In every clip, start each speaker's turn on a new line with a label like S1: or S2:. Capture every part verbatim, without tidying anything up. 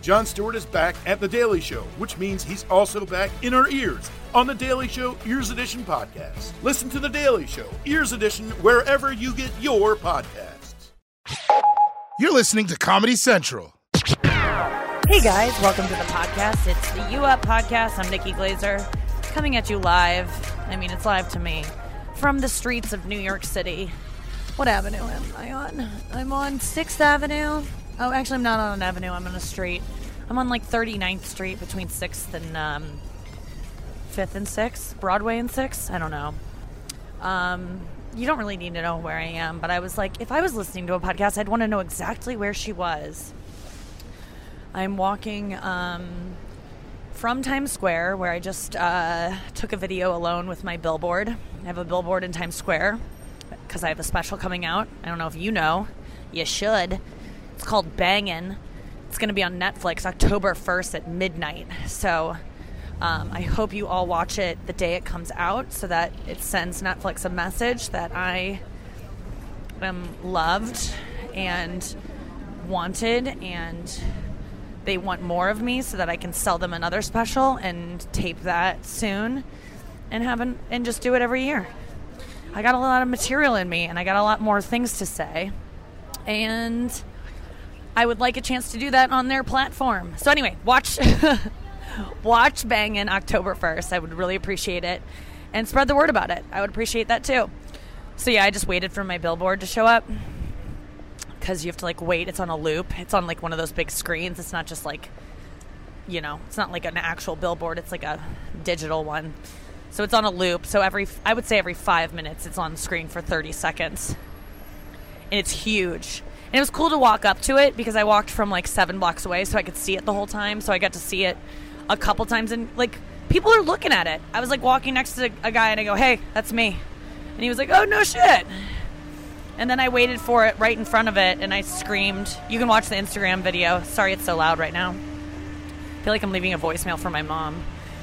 S1: Jon Stewart is back at The Daily Show, which means he's also back in our ears on The Daily Show Ears Edition podcast. Listen to The Daily Show Ears Edition wherever you get your podcasts.
S2: You're listening to Comedy Central.
S3: Hey guys, welcome to the podcast. It's the U Up Podcast. I'm Nikki Glazer, coming at you live. I mean, it's live to me from the streets of New York City. What avenue am I on? I'm on sixth Avenue. Oh, actually, I'm not on an avenue. I'm on a street. I'm on, like, thirty-ninth Street between sixth and um, fifth and sixth. Broadway and sixth? I don't know. Um, you don't really need to know where I am, but I was like, if I was listening to a podcast, I'd want to know exactly where she was. I'm walking um, from Times Square, where I just uh, took a video alone with my billboard. I have a billboard in Times Square because I have a special coming out. I don't know if you know. You should. It's called Bangin'. It's going to be on Netflix October first at midnight. So um, I hope you all watch it the day it comes out so that it sends Netflix a message that I am loved and wanted, and they want more of me so that I can sell them another special and tape that soon and have an, and just do it every year. I got a lot of material in me, and I got a lot more things to say. And I would like a chance to do that on their platform. So anyway, watch watch Bangin' October first. I would really appreciate it. And spread the word about it. I would appreciate that too. So yeah, I just waited for my billboard to show up. Because you have to like wait. It's on a loop. It's on like one of those big screens. It's not just like, you know, it's not like an actual billboard. It's like a digital one. So it's on a loop. So every, I would say every five minutes it's on the screen for thirty seconds. And it's huge. And it was cool to walk up to it because I walked from like seven blocks away so I could see it the whole time. So I got to see it a couple times, and like people are looking at it. I was like walking next to a guy and I go, "Hey, that's me." And he was like, "Oh, no shit." And then I waited for it right in front of it and I screamed. You can watch the Instagram video. Sorry it's so loud right now. I feel like I'm leaving a voicemail for my mom.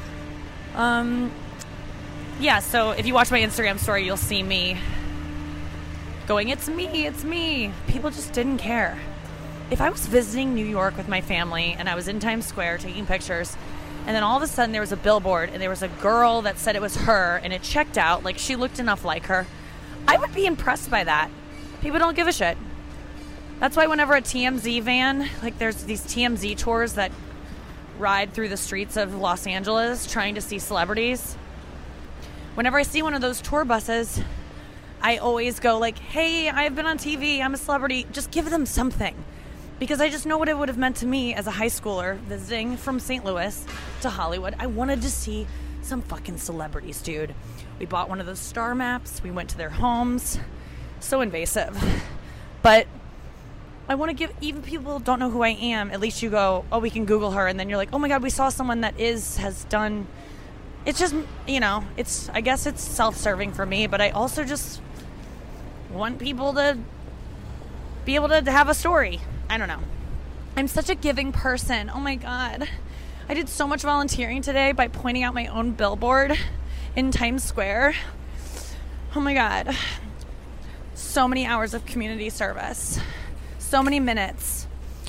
S3: Um, yeah, so if you watch my Instagram story, you'll see me going, "It's me, it's me." People just didn't care. If I was visiting New York with my family and I was in Times Square taking pictures, and then all of a sudden there was a billboard and there was a girl that said it was her and it checked out, like she looked enough like her, I would be impressed by that. People don't give a shit. That's why whenever a T M Z van, like there's these T M Z tours that ride through the streets of Los Angeles trying to see celebrities, whenever I see one of those tour buses, I always go like, "Hey, I've been on T V, I'm a celebrity." Just give them something. Because I just know what it would have meant to me as a high schooler visiting from Saint Louis to Hollywood. I wanted to see some fucking celebrities, dude. We bought one of those star maps. We went to their homes. So invasive. But I want to give, even people don't know who I am, at least you go, "Oh, we can Google her." And then you're like, "Oh my God, we saw someone that is, has done." It's just, you know, it's, I guess it's self-serving for me, but I also just want people to be able to have a story. I don't know. I'm such a giving person. Oh my God. I did so much volunteering today by pointing out my own billboard in Times Square. Oh my God. So many hours of community service. So many minutes.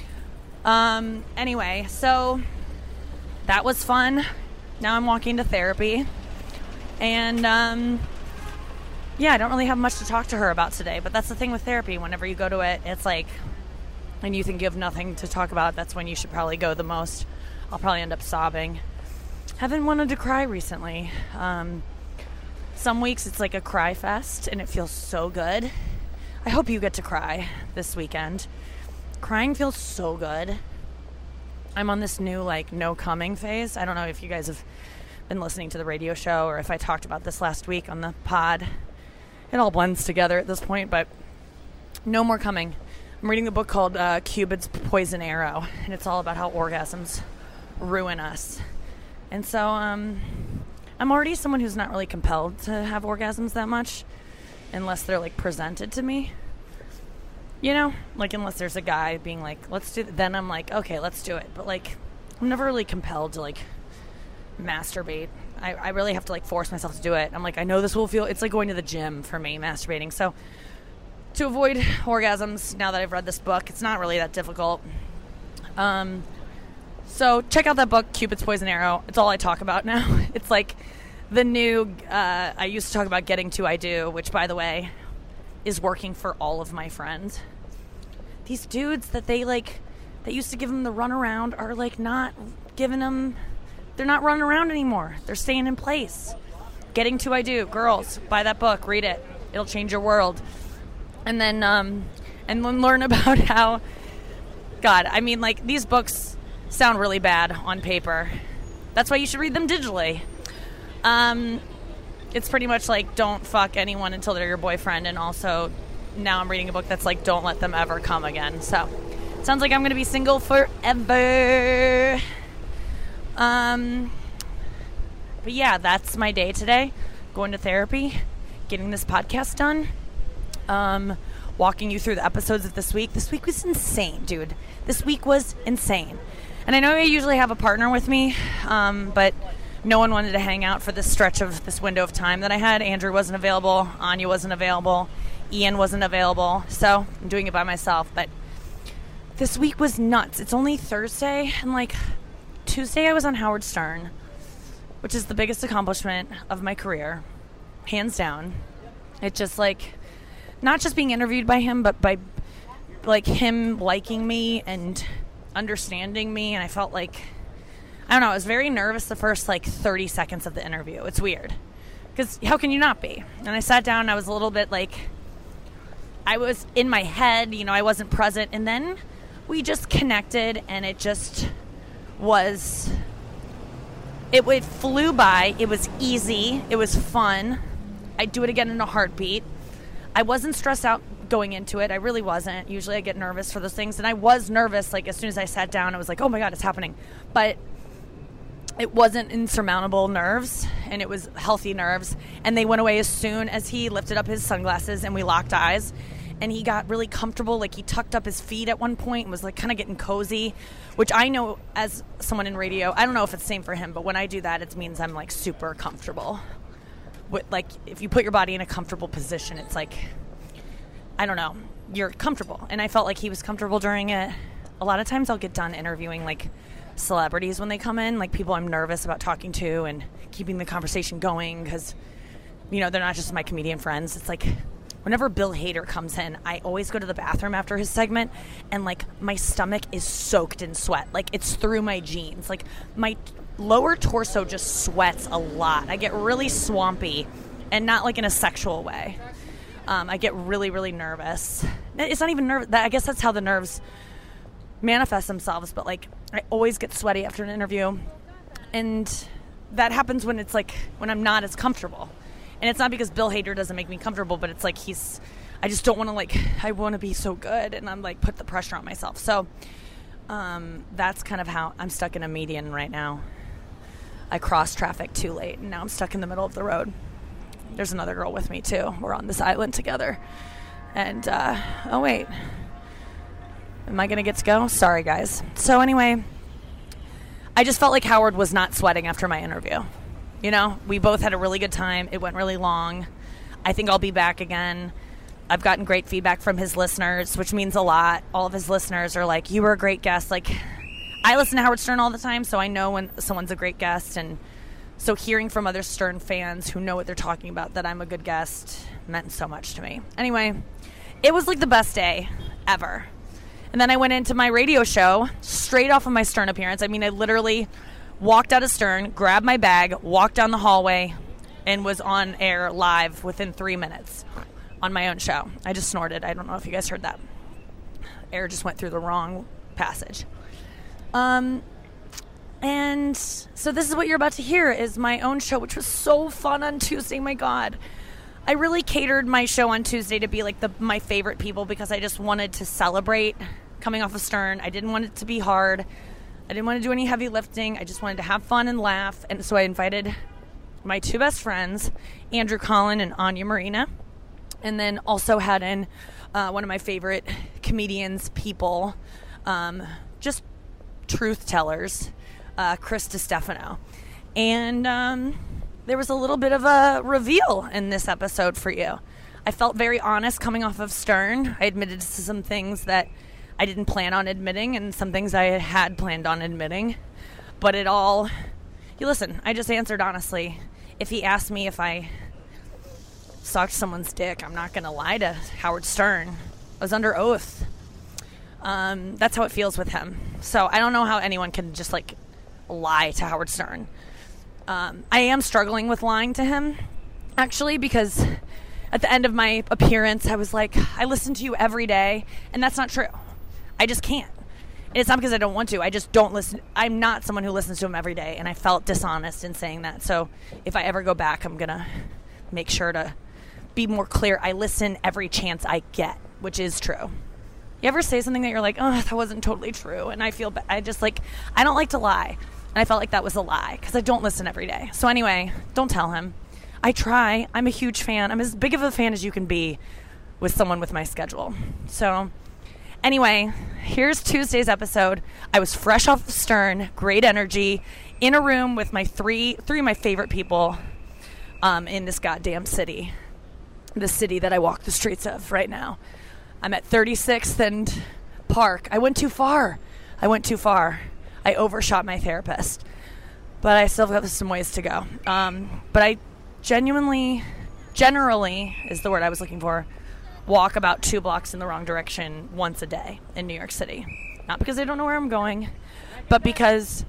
S3: Um, anyway, so that was fun. Now I'm walking to therapy. And, um... yeah, I don't really have much to talk to her about today, but that's the thing with therapy. Whenever you go to it, it's like, and you think you have nothing to talk about, that's when you should probably go the most. I'll probably end up sobbing. Haven't wanted to cry recently. Um, some weeks it's like a cry fest, and it feels so good. I hope you get to cry this weekend. Crying feels so good. I'm on this new, like, no coming phase. I don't know if you guys have been listening to the radio show or if I talked about this last week on the pod. It all blends together at this point, but no more coming. I'm reading a book called uh, Cupid's Poison Arrow, and it's all about how orgasms ruin us. And so um, I'm already someone who's not really compelled to have orgasms that much unless they're, like, presented to me. You know? Like, unless there's a guy being like, "Let's do th-. Then I'm like, okay, let's do it. But, like, I'm never really compelled to, like, masturbate. I, I really have to, like, force myself to do it. I'm like, I know this will feel... It's like going to the gym for me, masturbating. So to avoid orgasms, now that I've read this book, it's not really that difficult. Um, So check out that book, Cupid's Poison Arrow. It's all I talk about now. It's like the new, uh, I used to talk about Getting to I Do, which, by the way, is working for all of my friends. These dudes that they, like, that used to give them the runaround are, like, not giving them, they're not running around anymore. They're staying in place. Getting to I Do. Girls, buy that book. Read it. It'll change your world. And then, um, and then learn about how, God, I mean, like, these books sound really bad on paper. That's why you should read them digitally. Um, it's pretty much like, don't fuck anyone until they're your boyfriend, and also now I'm reading a book that's like, don't let them ever come again. So, sounds like I'm going to be single forever. Um, but yeah, that's my day today. Going to therapy, getting this podcast done, um, walking you through the episodes of this week. This week was insane, dude. This week was insane. And I know I usually have a partner with me, um, but no one wanted to hang out for this stretch of this window of time that I had. Andrew wasn't available. Anya wasn't available. Ian wasn't available. So I'm doing it by myself. But this week was nuts. It's only Thursday, and like Tuesday I was on Howard Stern, which is the biggest accomplishment of my career, hands down. It just like, not just being interviewed by him, but by like him liking me and understanding me. And I felt like, I don't know, I was very nervous the first like thirty seconds of the interview. It's weird, because how can you not be? And I sat down and I was a little bit like, I was in my head, you know, I wasn't present. And then we just connected, and it just was, it, it flew by. It was easy. It was fun. I'd do it again in a heartbeat. I wasn't stressed out going into it. I really wasn't. Usually I get nervous for those things, and I was nervous. Like, as soon as I sat down, I was like, oh my God, it's happening. But it wasn't insurmountable nerves, and it was healthy nerves, and they went away as soon as he lifted up his sunglasses and we locked eyes, and he got really comfortable. Like, he tucked up his feet at one point and was like kind of getting cozy, which I know as someone in radio, I don't know if it's the same for him, but when I do that, it means I'm like super comfortable. With, like, if you put your body in a comfortable position, it's like, I don't know, you're comfortable. And I felt like he was comfortable during it. A lot of times I'll get done interviewing like celebrities when they come in, like people I'm nervous about talking to and keeping the conversation going, because, you know, they're not just my comedian friends. It's like, whenever Bill Hader comes in, I always go to the bathroom after his segment, and like my stomach is soaked in sweat. Like, it's through my jeans. Like, my lower torso just sweats a lot. I get really swampy, and not like in a sexual way. Um, I get really, really nervous. It's not even nervous. I guess that's how the nerves manifest themselves, but like, I always get sweaty after an interview, and that happens when it's like, when I'm not as comfortable. And it's not because Bill Hader doesn't make me comfortable, but it's like he's, I just don't want to like, I want to be so good, and I'm like, put the pressure on myself. So um, that's kind of how I'm stuck in a median right now. I crossed traffic too late, and now I'm stuck in the middle of the road. There's another girl with me too. We're on this island together. And, uh, oh wait. Am I going to get to go? Sorry, guys. So anyway, I just felt like Howard was not sweating after my interview. You know, we both had a really good time. It went really long. I think I'll be back again. I've gotten great feedback from his listeners, which means a lot. All of his listeners are like, you were a great guest. Like, I listen to Howard Stern all the time, so I know when someone's a great guest. And so hearing from other Stern fans who know what they're talking about, that I'm a good guest, meant so much to me. Anyway, it was like the best day ever. And then I went into my radio show straight off of my Stern appearance. I mean, I literally walked out of Stern, grabbed my bag, walked down the hallway, and was on air live within three minutes on my own show. I just snorted. I don't know if you guys heard that. Air just went through the wrong passage. Um, and so this is what you're about to hear, is my own show, which was so fun on Tuesday. My God. I really catered my show on Tuesday to be like the my favorite people, because I just wanted to celebrate coming off of Stern. I didn't want it to be hard. I didn't want to do any heavy lifting. I just wanted to have fun and laugh. And so I invited my two best friends, Andrew Collin and Anya Marina, and then also had in uh, one of my favorite comedians, people, um, just truth tellers, uh, Chris DiStefano. And um, there was a little bit of a reveal in this episode for you. I felt very honest coming off of Stern. I admitted to some things that I didn't plan on admitting, and some things I had planned on admitting. But it all, you listen, I just answered honestly. If he asked me if I sucked someone's dick, I'm not going to lie to Howard Stern. I was under oath. Um, that's how it feels with him. So I don't know how anyone can just, like, lie to Howard Stern. Um, I am struggling with lying to him, actually, because at the end of my appearance, I was like, I listen to you every day, and that's not true. I just can't. And it's not because I don't want to. I just don't listen. I'm not someone who listens to him every day, and I felt dishonest in saying that. So if I ever go back, I'm going to make sure to be more clear. I listen every chance I get, which is true. You ever say something that you're like, oh, that wasn't totally true, and I feel bad. I just, like, I don't like to lie. And I felt like that was a lie because I don't listen every day. So anyway, don't tell him. I try. I'm a huge fan. I'm as big of a fan as you can be with someone with my schedule. So anyway, here's Tuesday's episode. I was fresh off of Stern, great energy, in a room with my three three of my favorite people um, in this goddamn city. The city that I walk the streets of right now. I'm at thirty-sixth and Park. I went too far. I went too far. I overshot my therapist. But I still have some ways to go. Um, but I genuinely, generally is the word I was looking for, walk about two blocks in the wrong direction once a day in New York City. Not because I don't know where I'm going, but because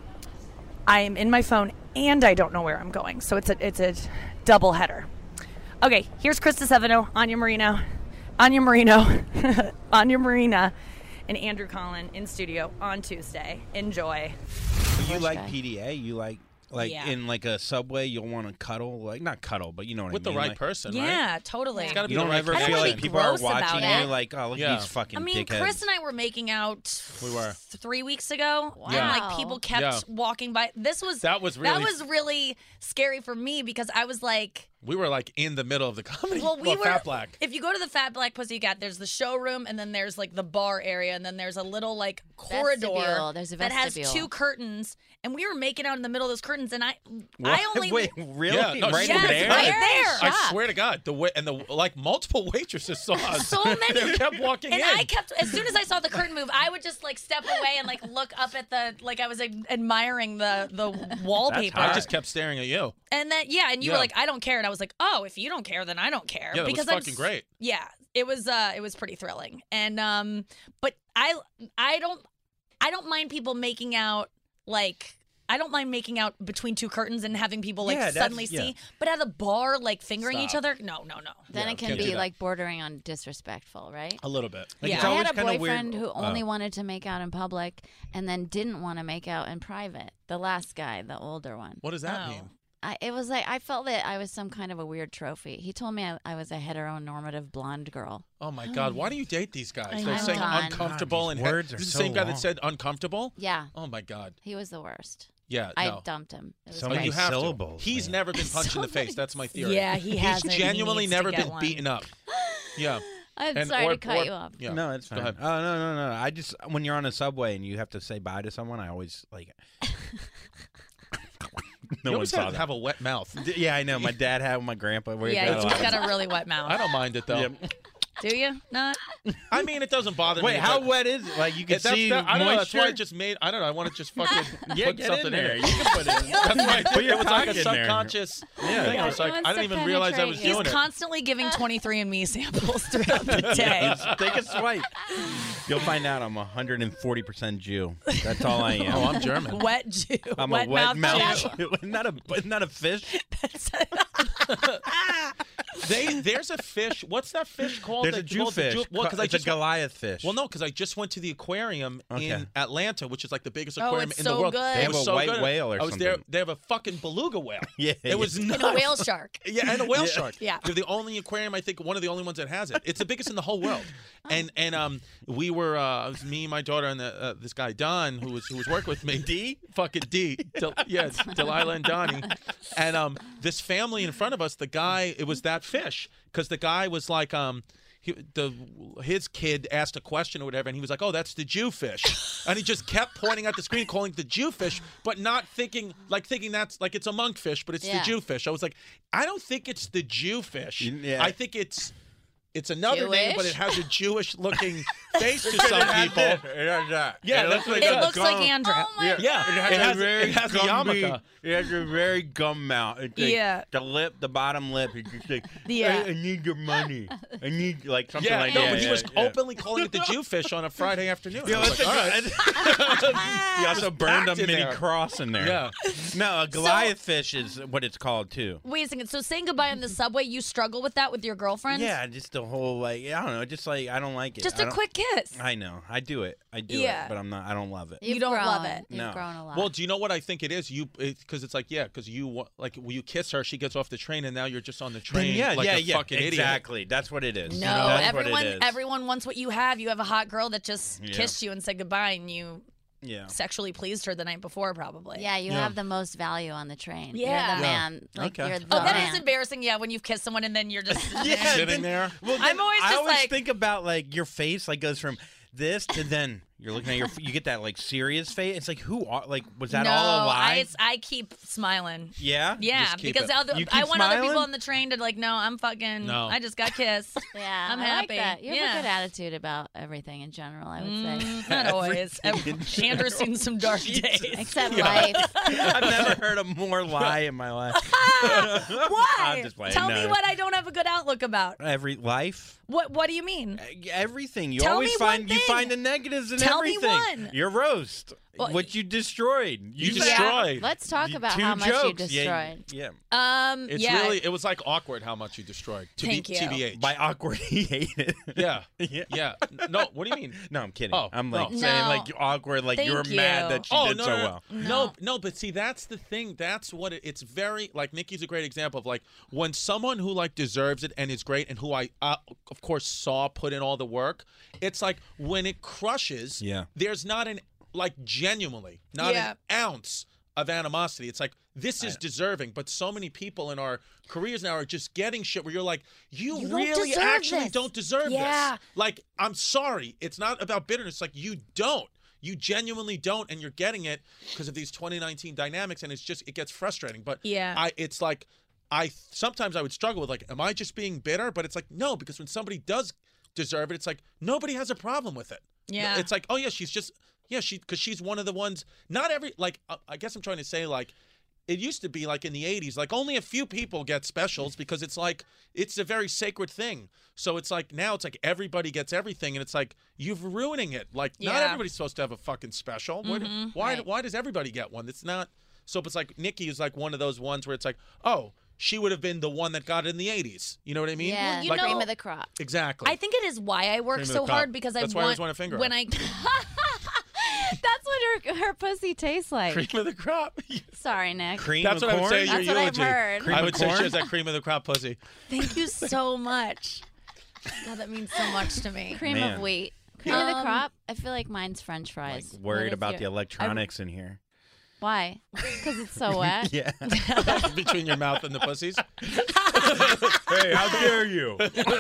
S3: I'm in my phone and I don't know where I'm going. So it's a it's a double header. Okay, here's Krista Seveno, Anya Marino, Anya Marino, Anya Marina, and Andrew Collin in studio on Tuesday. Enjoy.
S4: You like P D A? You like like
S3: Yeah.
S4: in like a subway? You'll want to cuddle, like not cuddle, but you know what
S5: With
S4: I mean.
S5: the right
S4: like,
S5: person, right?
S3: Yeah, totally.
S5: It's gotta be
S4: You
S5: the
S4: don't
S5: right
S4: ever
S3: I don't
S4: feel
S3: wanna
S4: like
S3: be
S4: people are
S3: gross about
S4: watching
S3: it.
S4: you, like, oh, look
S5: Yeah.
S4: at these fucking
S3: I mean,
S4: dickheads.
S3: Chris and I were making out
S5: We were.
S3: three weeks ago.
S6: Wow.
S3: And, like, people kept
S5: Yeah.
S3: walking by. This was
S5: That was
S3: that
S5: really-
S3: was really scary for me because I was like,
S5: We were like in the middle of the comedy.
S3: well, we were.
S5: Fat Black.
S3: If you go to the Fat Black Pussycat, there's the showroom, and then there's like the bar area, and then there's a little like corridor
S6: Vestibule. There's a
S3: that has
S6: vestibule.
S3: two curtains, and we were making out in the middle of those curtains, and I,
S4: What?
S3: I only
S4: Wait, really?
S5: Yeah, no,
S4: right
S5: she-
S4: over
S3: yes,
S4: there?
S3: right there.
S5: I swear to God, the way and the like multiple waitresses saw us.
S3: So many.
S5: They kept walking
S3: And
S5: in.
S3: I kept, as soon as I saw the curtain move, I would just like step away and like look up at the, like I was like, admiring the the wallpaper.
S5: I just kept staring at you.
S3: And then yeah, and you were
S5: Yeah.
S3: like, I don't care, and I was like, oh, if you don't care, then I don't care.
S5: Yeah, that was
S3: because I'm
S5: fucking
S3: s-
S5: great.
S3: Yeah, it was. Uh, it was pretty thrilling, and um, but I, I don't, I don't mind people making out like. I don't mind making out between two curtains and having people like
S4: Yeah, that's-
S3: suddenly
S4: yeah.
S3: see, but at a bar like fingering each
S5: Stop.
S3: other, no, no, no.
S6: Then
S5: Yeah,
S6: it can
S5: can't do
S6: be
S5: that.
S6: like bordering on disrespectful, right?
S5: A little bit.
S4: Like,
S3: Yeah.
S4: it's
S6: I
S4: always
S6: had a
S4: kinda
S6: boyfriend
S4: weird.
S6: who only
S4: Oh.
S6: wanted to make out in public and then didn't want to make out in private. The last guy, the older one.
S5: What does that
S3: Oh.
S5: mean?
S6: I, it was like I felt that I was some kind of a weird trophy. He told me I, I was a heteronormative blonde girl.
S5: Oh my God! Why do you date these guys?
S3: I
S5: They're
S3: know.
S5: saying
S6: God,
S5: uncomfortable
S4: these
S5: and
S4: words
S5: he-
S4: are
S5: this is
S4: so
S5: the same guy
S4: long.
S5: that said uncomfortable.
S6: Yeah,
S5: Oh my God!
S6: he was the worst.
S5: Yeah,
S6: I
S5: no.
S6: dumped him. It was
S4: So
S5: Oh,
S4: many
S5: you have to.
S4: syllables,
S5: He's
S4: man.
S5: never been punched
S6: So
S5: in the face.
S6: many
S5: That's my theory.
S3: Yeah, he
S5: He's
S3: hasn't. He
S5: genuinely
S3: needs to
S5: never
S3: get
S5: been
S3: one.
S5: beaten up. Yeah.
S6: I'm
S5: And-
S6: sorry
S5: or-
S6: to cut
S5: or-
S6: you off.
S5: Yeah.
S4: No, it's
S5: Go
S4: fine.
S5: ahead.
S4: Oh no, no, no, no. I just when you're on a subway and you have to say bye to someone, I always like. No
S5: you
S4: one
S5: always
S4: saw
S5: have,
S4: that.
S5: have a wet mouth.
S4: D- Yeah, I know. My dad had my grandpa. We
S3: Yeah,
S4: got a
S3: he's
S4: lot of-
S3: got a really wet mouth.
S5: I don't mind it though.
S4: Yep.
S3: Do you not?
S5: I mean, it doesn't bother
S4: Wait,
S5: me.
S4: how
S5: but-
S4: wet is it? Like you can
S5: It- that's-
S4: see
S5: that- I don't know. That's
S4: moisture.
S5: why I just made. I don't know. I want to just fucking
S4: yeah,
S5: put
S4: get
S5: something
S4: in there.
S5: it.
S4: You can put it in.
S5: That's why I
S4: Put
S5: did.
S4: your
S5: It was like
S4: cock
S5: a
S4: in there.
S5: subconscious
S4: Yeah.
S5: thing. I was
S6: He
S5: like,
S6: wants
S5: I didn't
S6: to
S5: even realize I was
S6: penetrate you.
S5: doing
S3: He's
S5: it.
S3: constantly giving twenty-three and me samples throughout the day.
S4: Take a swipe. You'll find out I'm one hundred forty percent Jew. That's all I am.
S5: Oh, I'm German.
S3: Wet Jew.
S4: I'm
S3: wet
S4: a wet
S3: mouth
S4: mouth.
S3: Jew.
S4: Jew. not a not a fish.
S5: They there's a fish. What's that fish called?
S4: There's
S5: They
S4: a Jew
S5: call it the
S4: fish.
S5: Well, because I
S4: it's
S5: just
S4: a Goliath fish.
S5: well, no, because I just went to the aquarium
S4: Okay.
S5: in Atlanta, which is like the biggest
S3: Oh,
S5: aquarium
S3: it's
S5: in
S3: so
S5: the world.
S3: good.
S4: They
S3: It
S4: have
S5: was
S4: a
S5: so
S4: white
S5: good.
S4: whale or
S5: I was there.
S4: something.
S5: They have a fucking beluga whale.
S4: Yeah,
S5: it was
S3: And
S5: nuts.
S3: a whale shark.
S5: Yeah, and a whale
S4: Yeah.
S5: shark.
S3: Yeah.
S5: They're the only aquarium, I think, one of the only ones that has it. It's the biggest in the whole world. And and um, we were, uh, it was me, my daughter, and the, uh, this guy Don, who was who was working with me. D, fucking D, Del- yeah, it's Delilah and Donnie, and um, this family in front of us, the guy, it was that fish, because the guy was like um. He, the his kid asked a question or whatever, and he was like, "Oh, that's the Jew fish," and he just kept pointing at the screen, calling it the Jew fish, but not thinking like thinking that's like it's a monkfish, but it's
S6: Yeah.
S5: the Jew fish. I was like, I don't think it's the Jew fish.
S4: Yeah.
S5: I think it's It's another name, but
S6: Jewish?
S5: it has a Jewish-looking face to some people.
S4: It has that.
S5: Yeah,
S4: it
S5: that's
S4: looks
S5: what
S4: like
S3: It
S4: a
S3: looks like
S4: gum-
S3: Andrew.
S6: Oh my
S4: Yeah,
S5: Yeah,
S6: God.
S5: it
S4: it
S5: has,
S4: has, very
S5: it has the
S4: gummy,
S5: yarmulke.
S4: It has a very gum mouth. It's like
S3: Yeah.
S4: The lip, the bottom lip. It's just like,
S3: Yeah.
S4: I, I need your money. I need like something
S5: Yeah,
S4: like
S5: no,
S4: that.
S5: but he
S4: yeah,
S5: was
S4: yeah.
S5: openly calling it the Jewfish on a Friday afternoon.
S4: Yeah,
S5: I was
S4: it's
S5: like,
S4: a-
S5: all right.
S4: He also burned a
S5: packed in
S4: mini
S5: there.
S4: cross in there.
S5: Yeah.
S4: No, a Goliath fish is what it's called too.
S3: Wait a second. So saying goodbye on the subway, you struggle with that with your girlfriend?
S4: Yeah, just the whole like I don't know, just like I don't like it.
S3: Just
S4: I
S3: a
S4: don't-
S3: quick kiss.
S4: I know, I do it, I do
S3: Yeah.
S4: it, but I'm not. I don't love it.
S6: You've
S3: You don't
S6: grown.
S3: love it.
S6: You've
S4: No.
S6: grown a lot.
S5: Well, do you know what I think it is? You because it's like yeah, because you wa- like when you kiss her, she gets off the train, and now you're just on the
S4: Then
S5: train
S4: yeah,
S5: like
S4: yeah,
S5: a
S4: yeah,
S5: fucking idiot.
S4: exactly. That's what it is.
S3: No,
S4: That's
S3: everyone
S4: what it is.
S3: everyone wants what you have. You have a hot girl that just
S4: Yeah.
S3: kissed you and said goodbye, and you
S4: Yeah.
S3: sexually pleased her the night before, probably.
S6: yeah, you
S5: Yeah.
S6: have the most value on the train.
S3: Yeah.
S6: You're
S3: Yeah.
S6: the man. Like
S4: Okay.
S6: you're the
S3: Oh, that
S6: man.
S3: is embarrassing. Yeah, when you've kissed someone and then you're just
S4: Yeah,
S5: Sitting
S4: then-
S5: there.
S4: Well,
S3: I'm
S4: then
S3: always
S4: I
S3: just
S4: always
S3: like-
S4: think about like your face like goes from this to then you're looking at your you get that like serious face. It's like who are like was that
S3: no,
S4: all a lie?
S3: I, I keep smiling.
S4: yeah.
S3: Yeah,
S5: Just keep
S3: because
S5: it.
S3: other,
S4: You
S3: I
S4: keep
S3: want other people
S4: smiling?
S3: on the train to like, no, I'm fucking,
S5: No.
S3: I just got kissed.
S6: Yeah,
S3: I'm
S6: I
S3: happy.
S6: Like that. You have
S3: Yeah.
S6: a good attitude about everything in general. I would say,
S3: Mm, not always.
S4: Everything in
S3: Andrew's seen some dark
S4: Jesus.
S3: days.
S6: except life.
S4: I've never heard a more lie in my life.
S3: Why?
S4: I'm just playing.
S3: Tell
S4: No.
S3: me what I don't have a good outlook about.
S4: Every life,
S3: What What do you mean?
S4: everything. You
S3: Tell
S4: always
S3: me
S4: find
S3: one
S4: you
S3: thing.
S4: find the negatives in
S3: Tell me
S4: everything.
S3: one.
S4: Your roast,
S3: Well,
S4: what you destroyed.
S5: You
S4: said-
S5: destroyed.
S6: Let's talk
S4: You-
S6: about
S4: two
S6: how much
S4: jokes.
S6: you
S4: Yeah,
S6: destroyed.
S4: Yeah.
S3: Um,
S5: It's
S3: yeah.
S5: really it was like awkward how much you destroyed. To
S3: Thank
S5: be
S3: you.
S5: T B H.
S4: By awkward, he hated.
S5: Yeah.
S4: yeah.
S5: Yeah. No, what do you mean?
S4: No, I'm kidding.
S5: Oh,
S4: I'm like
S5: no.
S4: saying
S3: No.
S4: like awkward, like
S3: Thank
S4: you were
S3: you.
S4: mad that she
S5: Oh
S4: did
S5: no,
S4: so
S5: no, no.
S4: well.
S5: no, no, but see, that's the thing. That's what it, it's very like. Nikki's a great example of like when someone who like deserves it and is great and who I uh, of course saw put in all the work. It's like when it crushes.
S4: Yeah.
S5: There's not an like genuinely not
S3: Yeah.
S5: an ounce of animosity. It's like this is deserving, but so many people in our careers now are just getting shit where you're like, you,
S3: You don't
S5: really
S3: deserve
S5: actually
S3: this.
S5: don't deserve
S3: Yeah.
S5: this. Like, I'm sorry. It's not about bitterness. It's like you don't. You genuinely don't, and you're getting it because of these twenty nineteen dynamics, and it's just it gets frustrating. But
S3: Yeah.
S5: I it's like I sometimes I would struggle with like, am I just being bitter? But it's like no, because when somebody does deserve it, it's like nobody has a problem with it.
S3: Yeah.
S5: It's like, oh yeah, she's just yeah, she because she's one of the ones. Not every like uh, I guess I'm trying to say like. It used to be like in the eighties, like only a few people get specials because it's like it's a very sacred thing. So it's like now it's like everybody gets everything, and it's like you're ruining it. Like not
S3: Yeah.
S5: everybody's supposed to have a fucking special. Why- why
S6: Right.
S5: why does everybody get one? It's not. So it's like Nikki is like one of those ones where it's like, oh, she would have been the one that got it in the eighties. You know what I mean?
S6: Yeah,
S3: you
S6: the cream
S3: know-
S6: of the crop.
S5: Exactly.
S3: I think it is why I work
S5: Cream of
S3: so
S5: the crop.
S3: hard because
S5: That's
S3: I
S5: why I
S3: want
S5: always want a finger
S3: when
S5: on
S3: I
S6: That's what her her pussy tastes like.
S5: cream of the crop.
S6: Sorry, Nick.
S4: Cream
S5: That's
S4: of
S5: what I would
S4: corn?
S5: say in your
S6: That's what I've
S5: eulogy.
S6: heard.
S4: Cream
S5: I
S4: of
S5: would say
S4: corn?
S5: she has that cream of the crop pussy.
S3: thank you so much. God, that means so much to me.
S6: Cream
S4: Man.
S6: of wheat. Cream of the
S3: Um,
S6: crop. I feel like mine's French fries.
S4: Like
S6: What
S4: worried
S6: is
S4: about the
S6: your-
S4: electronics in here.
S6: Why? Because it's so wet.
S4: Yeah.
S5: Between your mouth and the pussies.
S4: Hey, how dare you?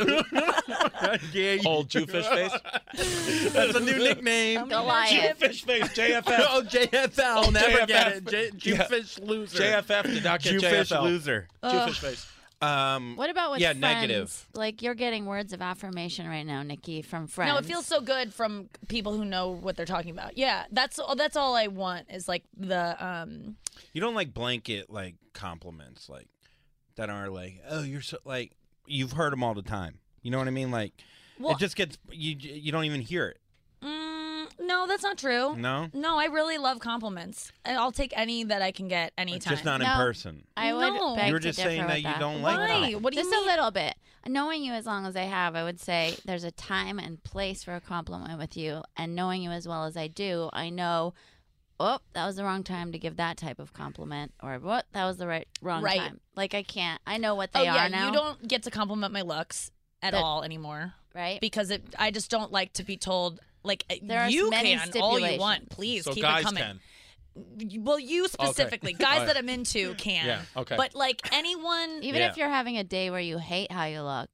S4: How dare you?
S5: Old Jewfish face.
S4: That's a new nickname.
S6: Goliath.
S5: Jewfish face. J F F.
S4: Oh, J F L.
S5: Oh,
S4: Never
S5: J F F.
S4: get it. J-
S5: Yeah.
S4: Jewfish loser.
S5: J F F did not get J F
S4: Jewfish
S5: L.
S4: loser.
S5: Jewfish face.
S4: Um,
S6: What about with
S4: yeah,
S6: friends?
S4: negative.
S6: Like you're getting words of affirmation right now, Nikki, from friends.
S3: No, it feels so good from people who know what they're talking about. Yeah, that's all. That's all I want is like the um.
S4: You don't like blanket like compliments like that are like, oh, you're so like you've heard them all the time. You know what I mean? Like
S3: Well-
S4: it just gets you. You don't even hear it.
S3: Mm, no, that's not true.
S4: No,
S3: No, I really love compliments. And I'll take any that I can get anytime.
S4: just not in
S6: No.
S4: person.
S6: I would
S3: No.
S6: beg
S4: You were
S6: to
S4: just
S6: differ
S4: saying
S6: with
S4: that you
S6: that.
S4: don't like
S3: Why?
S4: compliments.
S3: What do you
S6: Just
S3: mean?
S6: a little bit. Knowing you as long as I have, I would say there's a time and place for a compliment with you. And knowing you as well as I do, I know, oh, that was the wrong time to give that type of compliment, or what, that was the right wrong
S3: Right.
S6: time. Like I can't. I know what they
S3: oh yeah,
S6: are now.
S3: you don't get to compliment my looks at
S6: That-
S3: all anymore
S6: right?
S3: because it. I just don't like to be told like
S6: There are
S3: you
S6: many
S3: can all you
S6: stipulations.
S3: want. Please
S5: So
S3: keep
S5: guys
S3: it coming.
S5: can.
S3: Well, you specifically, guys
S5: All right.
S3: that I'm into can.
S5: Yeah, okay.
S3: But like anyone,
S6: Even
S4: Yeah.
S6: if you're having a day where you hate how you look,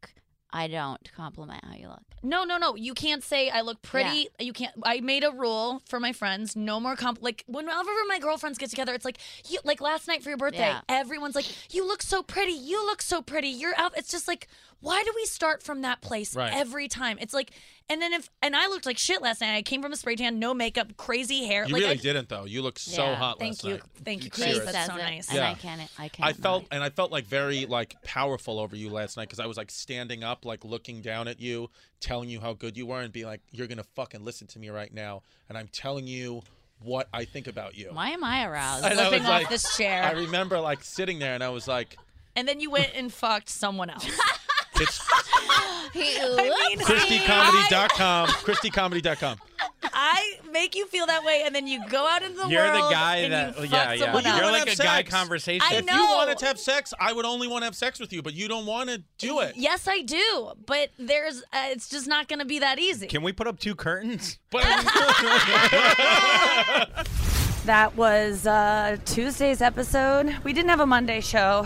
S6: I don't compliment how you look.
S3: No, no, no. You can't say I look pretty.
S6: Yeah.
S3: You can't. I made a rule for my friends. No more comp. Like whenever my girlfriends get together, it's like you. Like last night for your birthday,
S6: Yeah.
S3: everyone's like, "You look so pretty. You look so pretty. You're out." It's just like, why do we start from that place
S5: Right.
S3: every time? It's like, and then if and I looked like shit last night. I came from a spray tan, no makeup, crazy hair.
S5: You
S3: like
S5: really
S3: I,
S5: didn't though. You look so
S6: Yeah.
S5: hot
S3: Thank
S5: last
S3: you,
S5: night.
S3: thank you,
S6: Chris
S3: Chris.
S5: Serious.
S3: That's
S6: says
S3: so
S6: it,
S3: nice.
S6: And
S5: Yeah.
S6: I can't. I can't.
S5: I felt
S6: lie.
S5: and I felt like very like powerful over you last night because I was like standing up, like looking down at you, telling you how good you were, and be like, "You're gonna fucking listen to me right now," and I'm telling you what I think about you.
S6: Why am I aroused?
S5: And I
S3: Flipping
S5: was
S3: off
S5: like-
S3: this chair.
S5: I remember like sitting there, and I was like,
S3: And then you went and fucked someone else.
S5: "It's
S6: He-
S3: I mean,
S5: Christy Comedy dot com, Christy Comedy dot com."
S3: I make you feel that way, and then you go out into the
S4: You're
S3: world
S4: the guy
S3: and
S4: that,
S3: you
S4: yeah,
S3: fuck
S4: yeah.
S3: someone
S5: you
S3: else.
S4: You're
S5: wanna
S4: like a
S5: have
S4: guy
S5: sex.
S4: conversation.
S3: I
S5: If
S3: know.
S5: you wanted to have sex, I would only want to have sex with you, but you don't want to do it.
S3: Yes, I do, but there's uh, it's just not going to be that easy.
S4: Can we put up two curtains?
S5: But I mean,
S3: That was uh, Tuesday's episode. We didn't have a Monday show.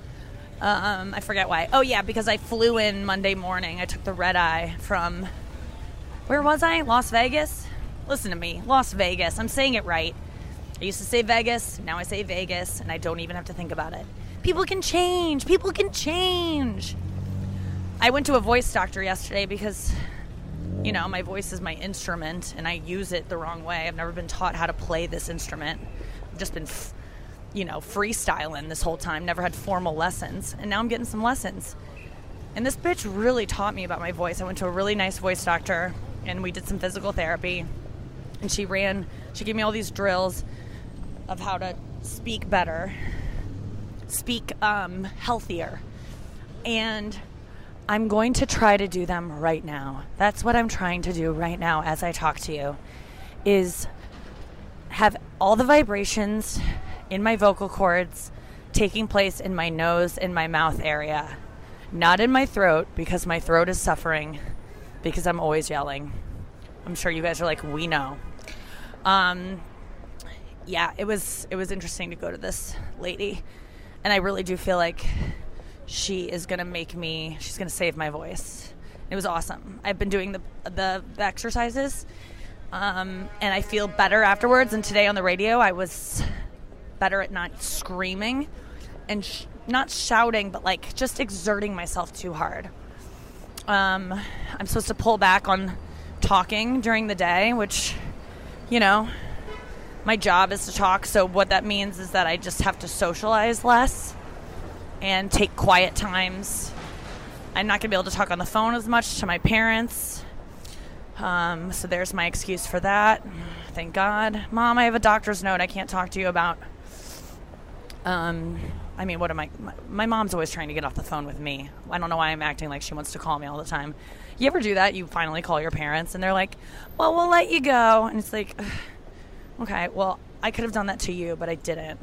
S3: Um, I forget why. Oh yeah, because I flew in Monday morning. I took the red eye from where was I? Las Vegas. Listen to me, Las Vegas. I'm saying it right. I used to say Vegas. Now I say Vegas, and I don't even have to think about it. People can change. People can change. I went to a voice doctor yesterday because, you know, my voice is my instrument, and I use it the wrong way. I've never been taught how to play this instrument. I've just been, f- you know, freestyling this whole time. Never had formal lessons, and now I'm getting some lessons. And this bitch really taught me about my voice. I went to a really nice voice doctor, and we did some physical therapy. And she ran, she gave me all these drills of how to speak better, speak um, healthier. And I'm going to try to do them right now. That's what I'm trying to do right now as I talk to you, is have all the vibrations in my vocal cords taking place in my nose and my mouth area, not in my throat, because my throat is suffering because I'm always yelling. I'm sure you guys are like, we know. Um, yeah, it was it was interesting to go to this lady, and I really do feel like she is gonna make me. She's gonna save my voice. It was awesome. I've been doing the the, the exercises, um, and I feel better afterwards. And today on the radio, I was better at not screaming and sh- not shouting, but like just exerting myself too hard. Um, I'm supposed to pull back on talking during the day, which, you know, my job is to talk. So what that means is that I just have to socialize less and take quiet times. I'm not going to be able to talk on the phone as much to my parents. Um, so there's my excuse for that. Thank God. Mom, I have a doctor's note I can't talk to you about. Um, I mean, what am I? My, my mom's always trying to get off the phone with me. I don't know why I'm acting like she wants to call me all the time. You ever do that? You finally call your parents and they're like, well, we'll let you go. And it's like, okay, well, I could have done that to you, but I didn't.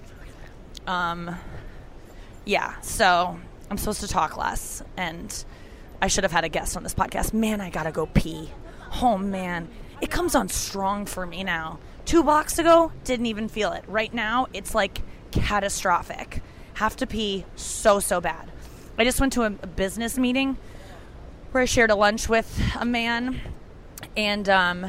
S3: Um, yeah, so I'm supposed to talk less, and I should have had a guest on this podcast. Man, I gotta go pee. Oh, man. It comes on strong for me now. Two blocks ago, didn't even feel it. Right now, it's like catastrophic. Have to pee so, so bad. I just went to a, a business meeting where I shared a lunch with a man, and um,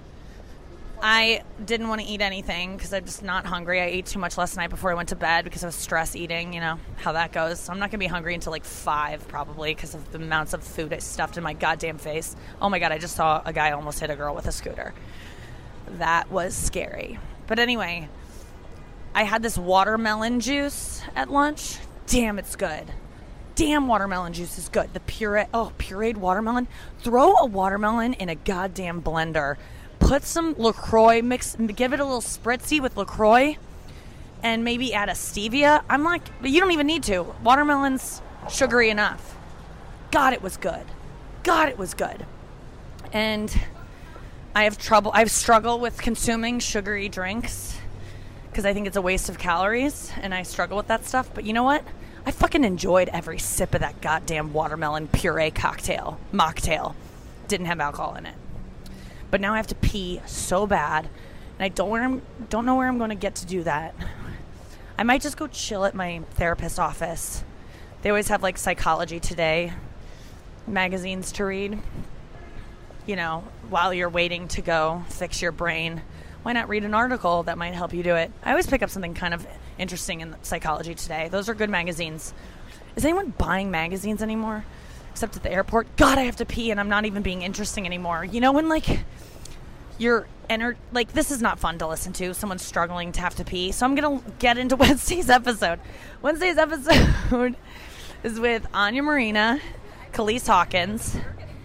S3: I didn't want to eat anything because I'm just not hungry. I ate too much last night before I went to bed because I was stress eating, you know, how that goes. So I'm not going to be hungry until like five probably because of the amounts of food I stuffed in my goddamn face. Oh my God, I just saw a guy almost hit a girl with a scooter. That was scary. But anyway, I had this watermelon juice at lunch. Damn, it's good. Damn, watermelon juice is good. The puree, oh, pureed watermelon. Throw a watermelon in a goddamn blender. Put some LaCroix, mix, give it a little spritzy with LaCroix, and maybe add a stevia. I'm like, you don't even need to. Watermelon's sugary enough. God, it was good. God, it was good. And I have trouble, I've struggled with consuming sugary drinks because I think it's a waste of calories, and I struggle with that stuff. But you know what? I fucking enjoyed every sip of that goddamn watermelon puree cocktail, mocktail. Didn't have alcohol in it. But now I have to pee so bad, and I don't where I'm, don't know where I'm going to get to do that. I might just go chill at my therapist's office. They always have like Psychology Today magazines to read, you know, while you're waiting to go fix your brain, why not read an article that might help you do it? I always pick up something kind of interesting in Psychology Today. Those are good magazines. Is anyone buying magazines anymore? Except at the airport? God, I have to pee and I'm not even being interesting anymore. You know, when like you're ener- like this is not fun to listen to. Someone's struggling to have to pee. So I'm going to get into Wednesday's episode. Wednesday's episode is with Anya Marina, Khalees Hawkins,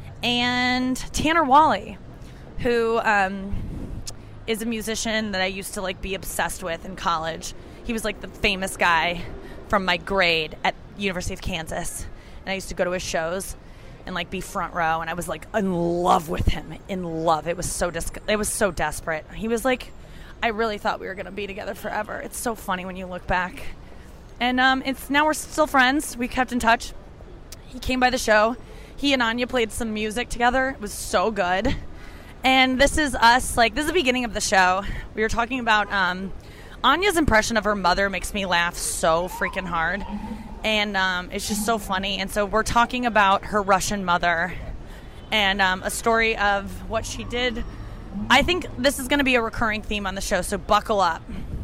S3: and Tanner Wally, who um, is a musician that I used to like be obsessed with in college. He was like the famous guy from my grade at University of Kansas, and I used to go to his shows and like be front row, and I was like in love with him, in love. It was so dis- it was so desperate. He was like, I really thought we were gonna be together forever. It's so funny when you look back, and um, it's now we're still friends. We kept in touch. He came by the show. He and Anya played some music together. It was so good. And this is us, like, this is the beginning of the show. We were talking about um, Anya's impression of her mother makes me laugh so freaking hard. And um, it's just so funny. And so we're talking about her Russian mother and um, a story of what she did. I think this is going to be a recurring theme on the show, so buckle up.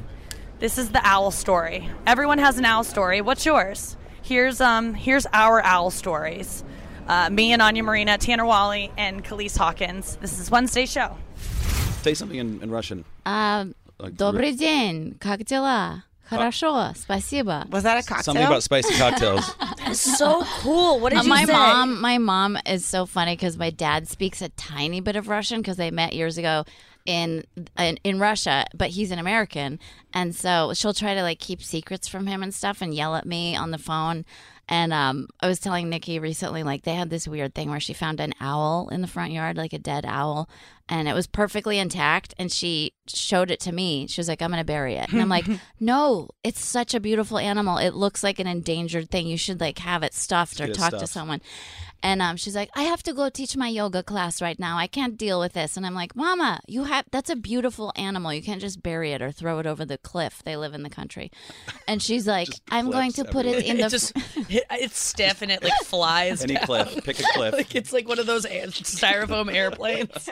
S3: This is the owl story. Everyone has an owl story. What's yours? Here's um here's our owl stories. Uh, me and Anya Marina, Tanner Wally, and Khalees Hawkins. This is Wednesday's show.
S7: Say something in, in Russian.
S6: Um,
S7: Like,
S6: Добрый день, как дела? Хорошо, спасибо.
S8: Was that a cocktail?
S7: Something about spicy cocktails.
S3: That's so cool. What did
S6: Uh,
S3: you
S6: my
S3: say?
S6: mom, my mom is so funny because my dad speaks a tiny bit of Russian because they met years ago in, in in Russia, but he's an American, and so she'll try to like keep secrets from him and stuff, and yell at me on the phone. And um, I was telling Nikki recently, like they had this weird thing where she found an owl in the front yard, like a dead owl, and it was perfectly intact. And she showed it to me. She was like, "I'm going to bury it." And I'm like, "No, it's such a beautiful animal. It looks like an endangered thing. You should like have it stuffed or
S7: Get it
S6: talk to
S7: stuffed."
S6: someone." And um, she's like, "I have to go teach my yoga class right now. I can't deal with this." And I'm like, "Mama, you have that's a beautiful animal. You can't just bury it or throw it over the cliff. They live in the country." And she's like,
S7: Just
S6: "I'm going to
S7: cliffs
S6: put it in the."
S3: It just it, it's stiff and it like flies.
S7: Any
S3: down.
S7: cliff. Pick a cliff.
S3: Like it's like one of those an- styrofoam airplanes.
S7: It's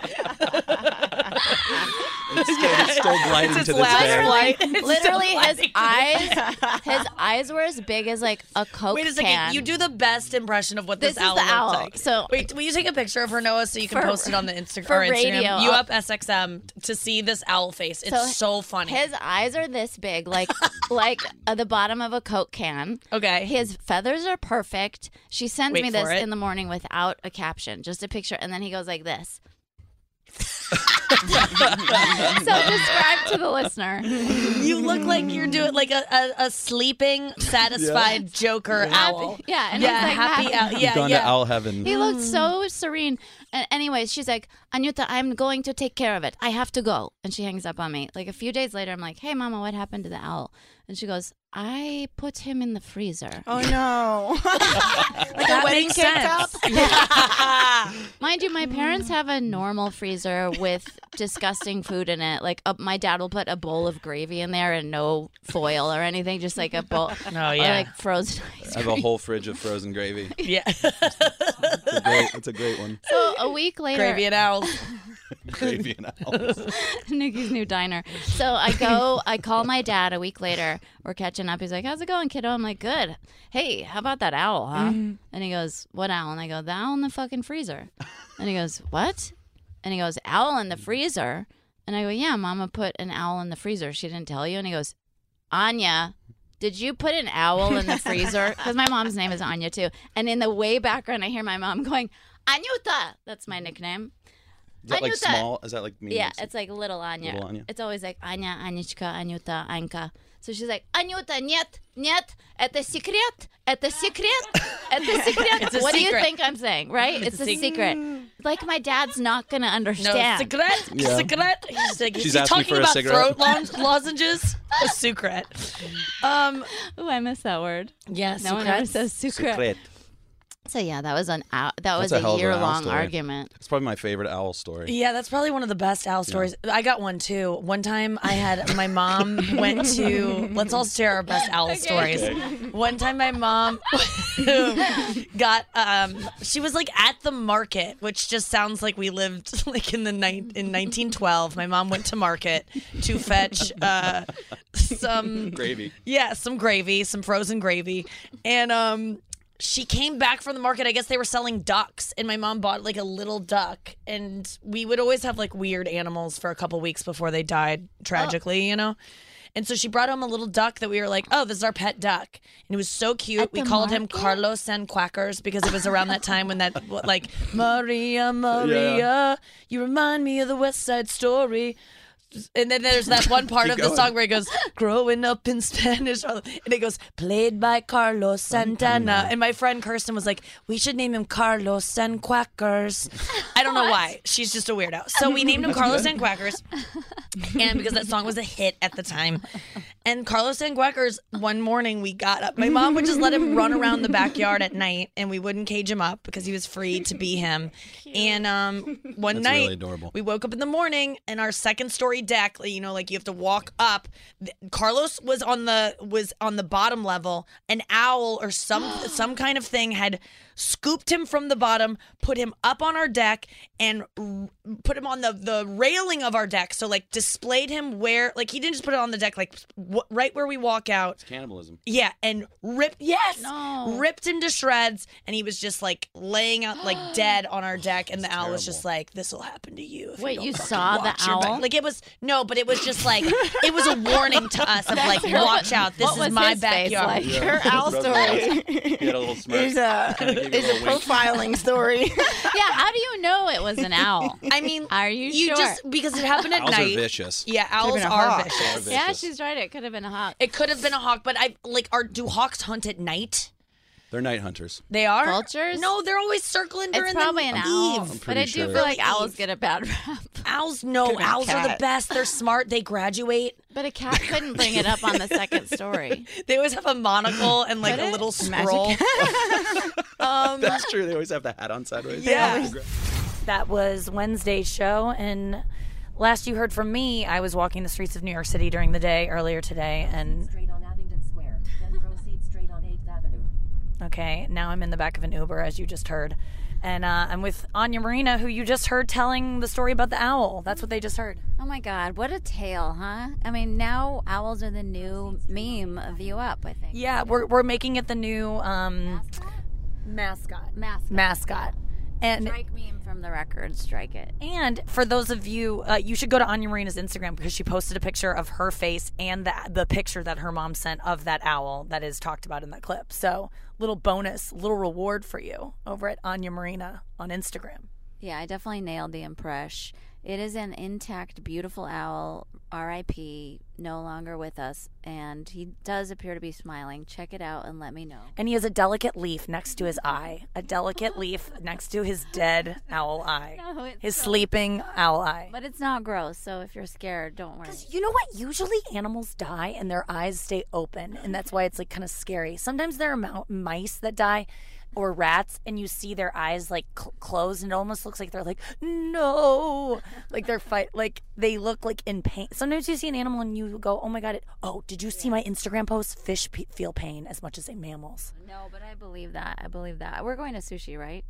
S7: still, it's still gliding
S3: It's
S7: to
S3: its
S7: this
S3: last
S7: day.
S3: flight. It's
S6: Literally,
S3: still
S6: his
S3: flying.
S6: eyes, his eyes were as big as like a Coke
S3: Wait a second.
S6: can.
S3: You do the best impression of what this,
S6: This is
S3: owl
S6: the
S3: looks
S6: owl.
S3: like.
S6: So-
S3: wait, will you take a picture of her, Noah, so you can
S6: For-
S3: post it on the Instagram
S6: for
S3: or Instagram?
S6: radio.
S3: You up S X M to see this owl face. It's so,
S6: So
S3: funny.
S6: His eyes are this big, like like at the bottom of a Coke can.
S3: okay.
S6: His feathers are perfect. She sends
S3: Wait
S6: me
S3: for
S6: this
S3: it.
S6: in the morning without a caption, just a picture, and then he goes like this. So describe to the listener.
S3: You look like you're doing like a, a, a sleeping, satisfied Joker owl.
S6: Happy- yeah, and
S3: yeah,
S6: he's like
S3: happy
S6: happy.
S3: owl.
S7: You've
S3: Yeah,
S7: gone
S3: yeah.
S7: to owl heaven.
S6: He looked so serene. And anyways, she's like, "Anyuta, I'm going to take care of it. I have to go." And she hangs up on me. Like a few days later, I'm like, "Hey, Mama, what happened to the owl?" And she goes, "I put him in the freezer."
S8: Oh no!
S3: Like a wedding
S8: makes sense.
S3: sense.
S6: Mind you, my parents have a normal freezer with disgusting food in it. Like uh, my dad will put a bowl of gravy in there and no foil or anything, just like a bowl.
S3: Oh,
S6: Or
S3: yeah.
S6: like frozen ice
S7: I have
S6: cream.
S7: a whole fridge of frozen gravy.
S3: Yeah.
S7: It's a great, it's a great one.
S6: So a week later,
S3: Gravy and owls.
S7: Gravy and owls.
S6: Nikki's new diner. So I go, I call my dad a week later. We're catching up. He's like, "How's it going, kiddo?" I'm like, "Good. Hey, how about that owl, huh?"
S3: Mm-hmm.
S6: And he goes, "What owl?" And I go, "The owl in the fucking freezer." And he goes, "What?" And he goes, "Owl in the freezer?" And I go, "Yeah, Mama put an owl in the freezer. She didn't tell you?" And he goes, "Anya, did you put an owl in the freezer?" Because my mom's name is Anya too. And in the way background, I hear my mom going, "Anyuta." That's my nickname.
S7: Is that like
S6: Anyuta.
S7: small? Is that like me?
S6: Yeah, it's like little Anya.
S7: Little Anya.
S6: It's always like Anya, Anichka, Anyuta, Anka. So she's like, "Anyuta, нет, нет, это секрет, это секрет, это секрет."
S3: It's a
S6: What do you
S3: secret.
S6: think I'm saying, right? It's,
S3: a
S6: a
S3: sec-
S6: secret. Like my dad's not going to
S3: No,
S6: understand.
S3: secret,
S7: Yeah.
S3: secret. He's like,
S7: She's
S3: he's
S7: asking
S3: talking
S7: for a
S3: about
S7: cigarette.
S3: throat lo- lozenges. A secret. Um,
S6: Ooh, I miss that word.
S3: yeah,
S6: No one
S3: secret.
S6: ever says secret.
S7: Secret.
S6: So yeah, that was an owl, that was
S7: a
S6: a,
S7: hell of an owl
S6: year long
S7: story.
S6: argument.
S7: It's probably my favorite owl story.
S3: Yeah, that's probably one of the best owl stories. I got one too. One time I had my mom went to, let's all share our best owl stories. One time my mom got, um, she was like at the market, which just sounds like we lived like in the night in nineteen twelve. My mom went to market to fetch uh, some
S7: Gravy.
S3: Yeah, some gravy, some frozen gravy. And um she came back from the market. I guess they were selling ducks, and my mom bought like a little duck. And we would always have like weird animals for a couple weeks before they died tragically, you know? And so she brought home a little duck that we were like, oh, this is our pet duck. And it was so cute.
S6: At
S3: We
S6: the
S3: called him
S6: market?
S3: Carlos and Quackers because it was around that time when that, like, Maria, Maria, you remind me of the West Side Story. And then there's that one part
S7: Keep
S3: of the
S7: going.
S3: song where it goes, growing up in Spanish. And it goes, played by Carlos Santana. And my friend Kirsten was like, we should name him Carlos and Quackers. I don't know why. She's just a weirdo. So we named him Carlos and Quackers. And because that song was a hit at the time. And Carlos and Quackers, one morning we got up. My mom would just let him run around the backyard at night, and we wouldn't cage him up because he was free to be him. And um, one
S7: That's
S3: night,
S7: really adorable.
S3: we woke up in the morning, and our second story deck, you know, like you have to walk up. th- Carlos was on the was on the bottom level. An owl or some some kind of thing had scooped him from the bottom, put him up on our deck, and r- put him on the the railing of our deck. So like displayed him where, like he didn't just put it on the deck, like w- right where we walk out.
S7: Cannibalism.
S3: Yeah, and ripped, yes,
S6: No.
S3: ripped him to shreds, and he was just like laying out like dead on our deck, and the owl was just like, "This will happen to you." If
S6: Wait,
S3: don't
S6: you
S3: fucking
S6: saw the
S3: watch your back."
S6: owl?
S3: Like it was no, but it was just like it was a warning to us of like, watch out, this
S6: What
S3: is
S6: was
S3: my
S6: his face
S3: backyard.
S6: like?
S8: Her owl story
S7: He had a little smirk.
S8: is a
S7: Kinda gave you
S8: is a
S7: little wink.
S8: profiling story.
S6: Yeah, how do you know it was an owl?
S3: I mean,
S6: Are you
S3: you
S6: sure?
S3: just because it happened at
S7: Owls
S3: night.
S7: are vicious.
S3: Yeah, owls
S8: been a
S3: are
S8: hawk.
S3: vicious.
S7: They're
S6: Yeah,
S7: vicious.
S6: she's right. It could have been a hawk.
S3: It could have been a hawk, but I like are do hawks hunt at night?
S7: They're night hunters.
S3: They are
S6: Vultures?
S3: No, they're always circling during
S6: It's probably
S3: the
S6: an owl,
S3: eve.
S7: I'm
S6: but
S7: pretty
S6: I do
S7: sure.
S6: feel like
S3: Really?
S6: owls get a bad rap.
S3: Owls, no,
S8: Could've been a
S3: owls are the
S8: cat.
S3: best. They're smart. They graduate.
S6: But a cat couldn't bring it up on the second story.
S3: They always have a monocle and like
S6: Could
S3: a
S6: it?
S3: little
S8: Magic.
S3: scroll. um,
S7: That's true. They always have the hat on sideways.
S3: Yeah.
S9: That was Wednesday's show, and last you heard from me, I was walking the streets of New York City during the day earlier today, and
S10: Straight on Abingdon Square, then proceed straight on eighth Avenue.
S9: okay, now I'm in the back of an Uber, as you just heard, and uh, I'm with Anya Marina, who you just heard telling the story about the owl. That's what they just heard.
S6: Oh my God, what a tale, huh? I mean, now owls are the new meme of You Up, I think.
S9: Yeah, we're we're making it the new um,
S6: Mascot? Mascot.
S9: mascot, and.
S6: Strike meme from the record, strike it.
S9: And for those of you, uh, you should go to Anya Marina's Instagram because she posted a picture of her face and the, the picture that her mom sent of that owl that is talked about in that clip. So, little bonus, little reward for you over at Anya Marina on Instagram.
S6: Yeah, I definitely nailed the impression. It is an intact, beautiful owl, R I P, no longer with us, and he does appear to be smiling. Check it out and let me know.
S9: And he has a delicate leaf next to his eye. A delicate leaf next to his dead owl eye.
S6: No, it's
S9: His
S6: so-
S9: sleeping owl eye.
S6: But it's not gross, so if you're scared, don't worry.
S9: You know what? Usually animals die and their eyes stay open, and that's why it's like kind of scary. Sometimes there are mou- mice that die or rats, and you see their eyes like cl- closed, and it almost looks like they're like, no, like they're fight, like they look like in pain. Sometimes you see an animal and you go, oh my God, it, oh, did you see my Instagram post? Fish pe- feel pain as much as they mammals.
S6: No, but I believe that. I believe that. We're going to sushi, right?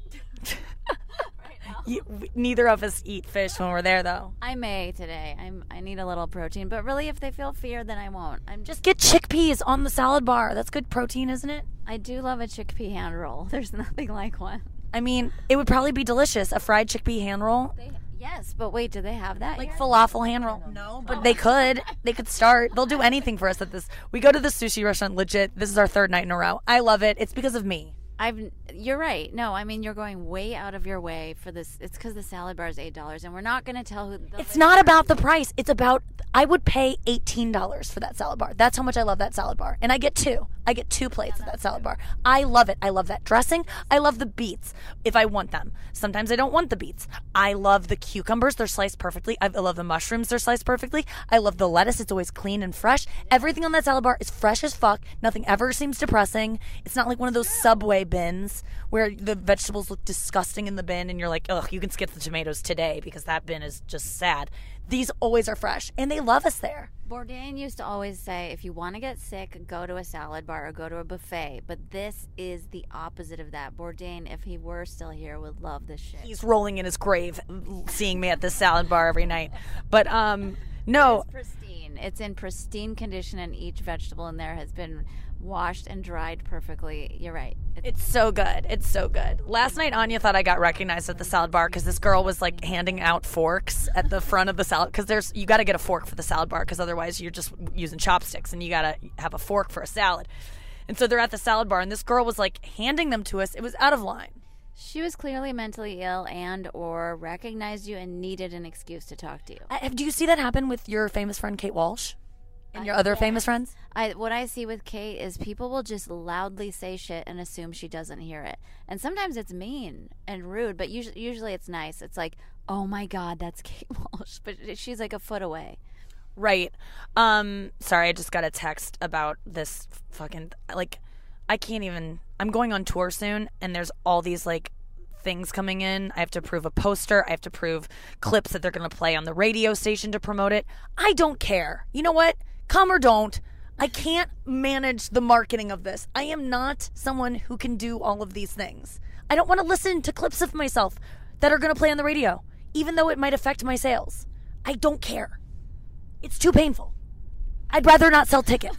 S9: You, we, neither of us eat fish when we're there, though.
S6: I may today. I'm. I need a little protein, but really, if they feel fear, then I won't. I'm just.
S9: Just get chickpeas on the salad bar. That's good protein, isn't it?
S6: I do love a chickpea hand roll. There's nothing like one.
S9: I mean, it would probably be delicious. A fried chickpea hand roll.
S6: They, yes, but wait, do they have that?
S9: Like
S6: here?
S9: falafel hand roll. No, but they could. They could start. They'll do anything for us at this. We go to the sushi restaurant legit. This is our third night in a row. I love it. It's because of me.
S6: I've. You're right. No, I mean you're going way out of your way for this. It's because the salad bar is eight dollars, and we're not going to tell who. The
S9: It's not about the price. It's about I would pay eighteen dollars for that salad bar. That's how much I love that salad bar. And I get two. I get two plates of that salad bar. I love it. I love that dressing. I love the beets if I want them. Sometimes I don't want the beets. I love the cucumbers. They're sliced perfectly. I love the mushrooms. They're sliced perfectly. I love the lettuce. It's always clean and fresh. Everything on that salad bar is fresh as fuck. Nothing ever seems depressing. It's not like one of those Subway bins where the vegetables look disgusting in the bin and you're like, ugh, you can skip the tomatoes today because that bin is just sad. These always are fresh, and they love us there.
S6: Bourdain used to always say, if you want to get sick, go to a salad bar or go to a buffet. But this is the opposite of that. Bourdain, if he were still here, would love this shit.
S9: He's rolling in his grave seeing me at this salad bar every night. But, um, no.
S6: It's pristine. It's in pristine condition, and each vegetable in there has been washed and dried perfectly. You're right.
S9: It's so good. It's so good. Last night, Anya thought I got recognized at the salad bar because this girl was like handing out forks at the front of the salad. Because there's you got to get a fork for the salad bar because otherwise you're just using chopsticks and you got to have a fork for a salad. And so they're at the salad bar and this girl was like handing them to us. It was out of line.
S6: She was clearly mentally ill and or recognized you and needed an excuse to talk to you.
S9: I, do you see that happen with your famous friend Kate Walsh? And your other famous friends?
S6: I, what I see with Kate is people will just loudly say shit and assume she doesn't hear it. And sometimes it's mean and rude, but usually, usually it's nice. It's like, oh my God, that's Kate Walsh. But she's like a foot away.
S9: Right. Um, sorry, I just got a text about this fucking, like, I can't even, I'm going on tour soon, and there's all these, like, things coming in. I have to prove a poster. I have to prove clips that they're going to play on the radio station to promote it. I don't care. You know what? Come or don't. I can't manage the marketing of this. I am not someone who can do all of these things. I don't want to listen to clips of myself that are going to play on the radio, even though it might affect my sales. I don't care. It's too painful. I'd rather not sell tickets.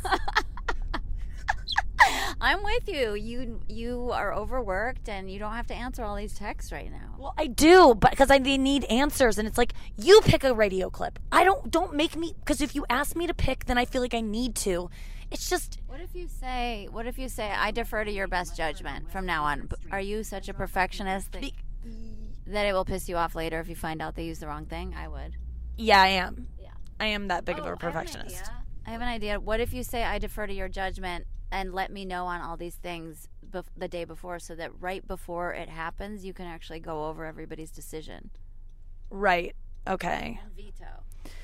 S6: I'm with you. You you are overworked and you don't have to answer all these texts right now.
S9: Well, I do, but because I they need answers, and it's like, you pick a radio clip. I don't don't make me, because if you ask me to pick, then I feel like I need to. It's just.
S6: What if you say? What if you say, I defer to your best judgment from now on? Are you such a perfectionist that, that it will piss you off later if you find out they used the wrong thing? I would.
S9: Yeah, I am.
S6: Yeah,
S9: I am that big
S6: oh,
S9: of a perfectionist.
S6: I have, I have an idea. What if you say, I defer to your judgment, and let me know on all these things bef- the day before, so that right before it happens, you can actually go over everybody's decision.
S9: Right. Okay.
S6: And veto.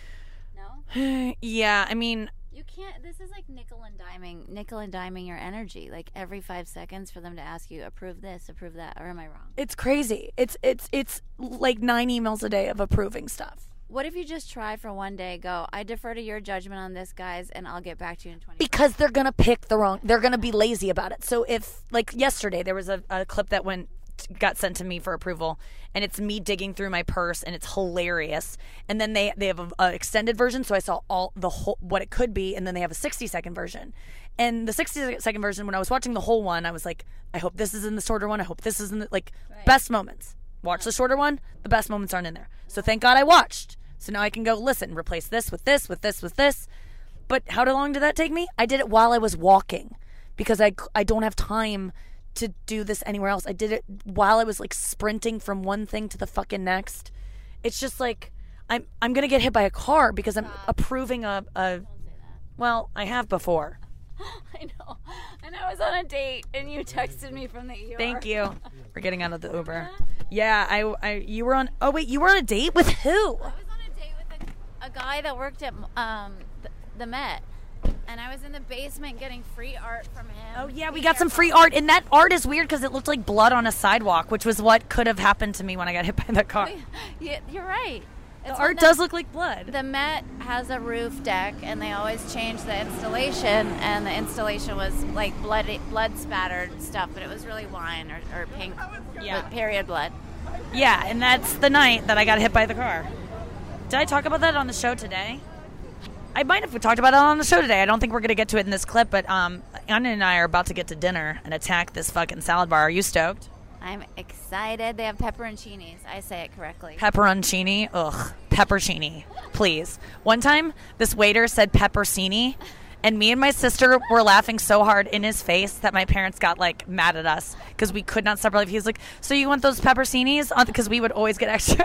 S6: No?
S9: Yeah, I mean,
S6: you can't. This is like nickel and diming, nickel and diming your energy. Like every five seconds for them to ask you, approve this, approve that, or am I wrong?
S9: It's crazy. It's it's it's like nine emails a day of approving stuff.
S6: What if you just try for one day, go, I defer to your judgment on this, guys, and I'll get back to you in twenty
S9: Because they're going to pick the wrong, they're going to be lazy about it. So if, like yesterday, there was a, a clip that went, got sent to me for approval, and it's me digging through my purse, and it's hilarious. And then they, they have a, a extended version, so I saw all the whole, what it could be, and then they have a sixty second version. And the sixty second version, when I was watching the whole one, I was like, I hope this is in the shorter one, I hope this is in the, like, right. Best moments. Watch the shorter one, the best moments aren't in there. So thank God I watched. So now I can go, listen, replace this with this, with this, with this. But how long did that take me? I did it while I was walking because I, I don't have time to do this anywhere else. I did it while I was like sprinting from one thing to the fucking next. It's just like, I'm I'm going to get hit by a car because I'm Stop. approving a, a, well, I have before.
S6: I know. And I was on a date and you texted me from the E R.
S9: Thank you for getting out of the Uber. Yeah, I, I, you were on, oh wait, you were on a date with who?
S6: I was on a date with a, a guy that worked at um the, the Met. And I was in the basement getting free art from him.
S9: Oh yeah, we got some free art. And that art is weird because it looked like blood on a sidewalk, which was what could have happened to me when I got hit by the car.
S6: Yeah, you're right.
S9: The it's art does look like blood.
S6: The Met has a roof deck, and they always change the installation, and the installation was like blood, blood spattered stuff, but it was really wine or, or pink, yeah. period blood.
S9: Yeah, and that's the night that I got hit by the car. Did I talk about that on the show today? I might have talked about it on the show today. I don't think we're going to get to it in this clip, but um, Anya and I are about to get to dinner and attack this fucking salad bar. Are you stoked?
S6: I'm excited. They have pepperoncinis. I say it correctly.
S9: Pepperoncini? Ugh. Peppercini. Please. One time, this waiter said peppercini, and me and my sister were laughing so hard in his face that my parents got, like, mad at us because we could not stop laughing. He was like, so you want those peppercinis? Because we would always get extra.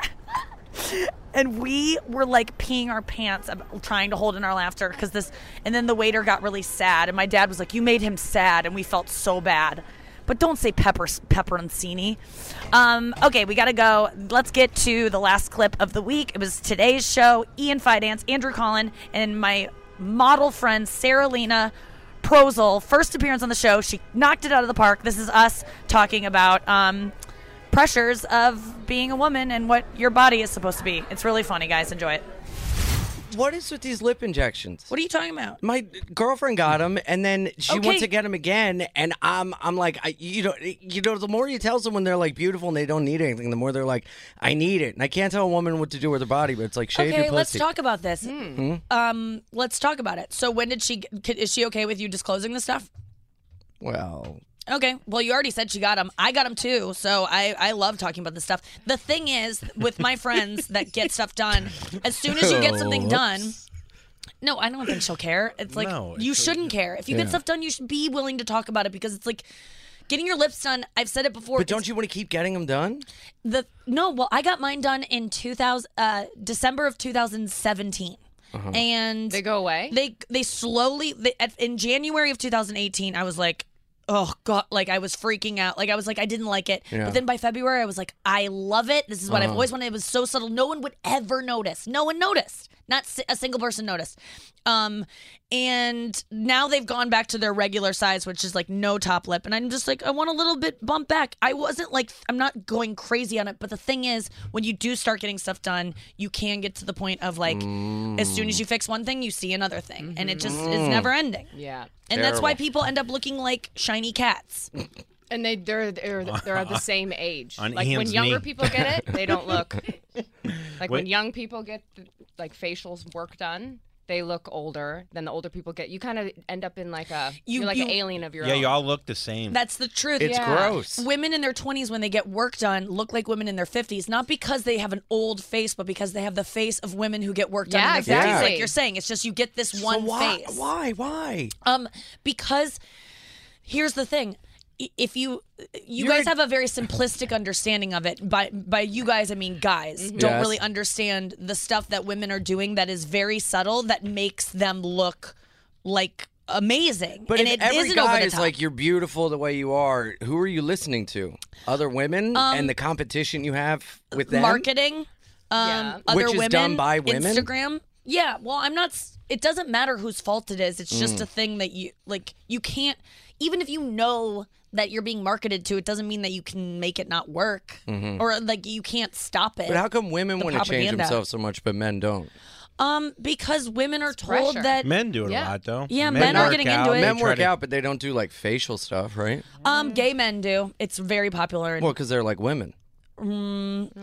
S9: And we were, like, peeing our pants trying to hold in our laughter because this, and then the waiter got really sad, and my dad was like, you made him sad, and we felt so bad. But don't say pepper pepperoncini. Um, okay, we got to go. Let's get to the last clip of the week. It was today's show. Ian Fidance, Andrew Collin, and my model friend, Sarah Lena,
S3: Prosel, first appearance on the show. She knocked it out of the park. This is us talking about um, pressures of being a woman and what your body is supposed to be. It's really funny, guys. Enjoy it.
S11: What is with these lip injections?
S3: What are you talking about?
S11: My girlfriend got them, and then she
S3: Okay.
S11: wants to get them again, and I'm, I'm like, I, you know, you know, the more you tell someone they're like beautiful and they don't need anything, the more they're like, I need it, and I can't tell a woman what to do with her body, but it's like shave
S3: Okay,
S11: your
S3: let's
S11: pussy.
S3: talk about this.
S11: Hmm?
S3: Um, let's talk about it. So when did she? Is she okay with you disclosing this stuff?
S11: Well,
S3: Okay. Well, you already said she got them. I got them too. So I, I love talking about this stuff. The thing is, with my friends that get stuff done, as soon as you get something done. No, I don't think she'll care. It's like,
S4: No,
S3: you
S4: it's-
S3: shouldn't care. If you
S11: Yeah.
S3: get stuff done, you should be willing to talk about it because it's like getting your lips done. I've said it before.
S11: but don't
S3: it's
S11: you want to keep getting them done?
S3: The no, well, I got mine done in two thousand, uh, December of two thousand seventeen.
S11: Uh-huh.
S3: And
S12: They go away?
S3: They they slowly they, at, in January of two thousand eighteen, I was like, oh god, like I was freaking out. Like I was like I didn't like it.
S11: Yeah.
S3: But then by February, I was like, I love it. This is what I've
S11: Uh-huh.
S3: always wanted. It was so subtle. No one would ever notice. No one noticed. Not si- a single person noticed. Um, and now they've gone back to their regular size, which is like no top lip. And I'm just like, I want a little bit bump back. I wasn't like, I'm not going crazy on it. But the thing is, when you do start getting stuff done, you can get to the point of like, as soon as you fix one thing, you see another thing. And it just is never ending.
S12: Yeah.
S3: And that's why
S11: Terrible.
S3: people end up looking like shiny cats.
S12: And they they're they're they're at the same age.
S4: On
S12: Like when
S4: Ian's
S12: younger
S4: knee.
S12: people get it, they don't look like when
S4: Wait.
S12: young people get like facials work done, they look older than the older people get. You kind of end up in like a
S3: You-
S12: you're like
S3: you-
S12: an alien of your
S4: Yeah,
S12: own.
S4: you all look the same.
S3: That's the truth.
S11: It's
S12: Yeah.
S11: gross.
S3: Women in their twenties, when they get work done, look like women in their fifties, not because they have an old face, but because they have the face of women who get work done
S12: Yeah,
S3: in their fifties.
S12: exactly.
S3: Like you're saying, it's just you get this
S11: So
S3: one
S11: why,
S3: face.
S11: Why? Why?
S3: Um, because here's the thing. I- If you you
S11: You're
S3: guys
S11: a-
S3: have a very simplistic understanding of it. By by you guys, I mean guys don't
S11: Yes.
S3: really understand the stuff that women are doing that is very subtle that makes them look like amazing.
S11: But
S3: and
S11: if
S3: it
S11: every
S3: isn't over
S11: guy
S3: the
S11: is
S3: top.
S11: like, you're beautiful the way you are, who are you listening to? Other women
S3: Um,
S11: and the competition you have with them?
S3: marketing, um,
S12: Yeah.
S3: other
S11: Which is
S3: women,
S11: done by women?
S3: Instagram. Yeah, well, I'm not. s- It doesn't matter whose fault it is. It's just
S11: Mm.
S3: a thing that you like. You can't, even if you know that you're being marketed to, it doesn't mean that you can make it not work, or like you can't stop it.
S11: Mm-hmm. But how come women
S3: The
S11: want to change
S3: propaganda.
S11: themselves so much, but men don't?
S3: Um, because women are told
S12: pressure.
S3: that
S4: Men do it
S12: Yeah.
S4: a lot, though.
S3: Yeah, men are
S4: work
S3: getting into
S4: out,
S3: it.
S4: they
S11: Men
S4: try
S11: work
S4: to-
S11: out, but they don't do like facial stuff, right?
S3: um gay men do. It's very popular. in-
S11: Well, because they're like women.
S3: well,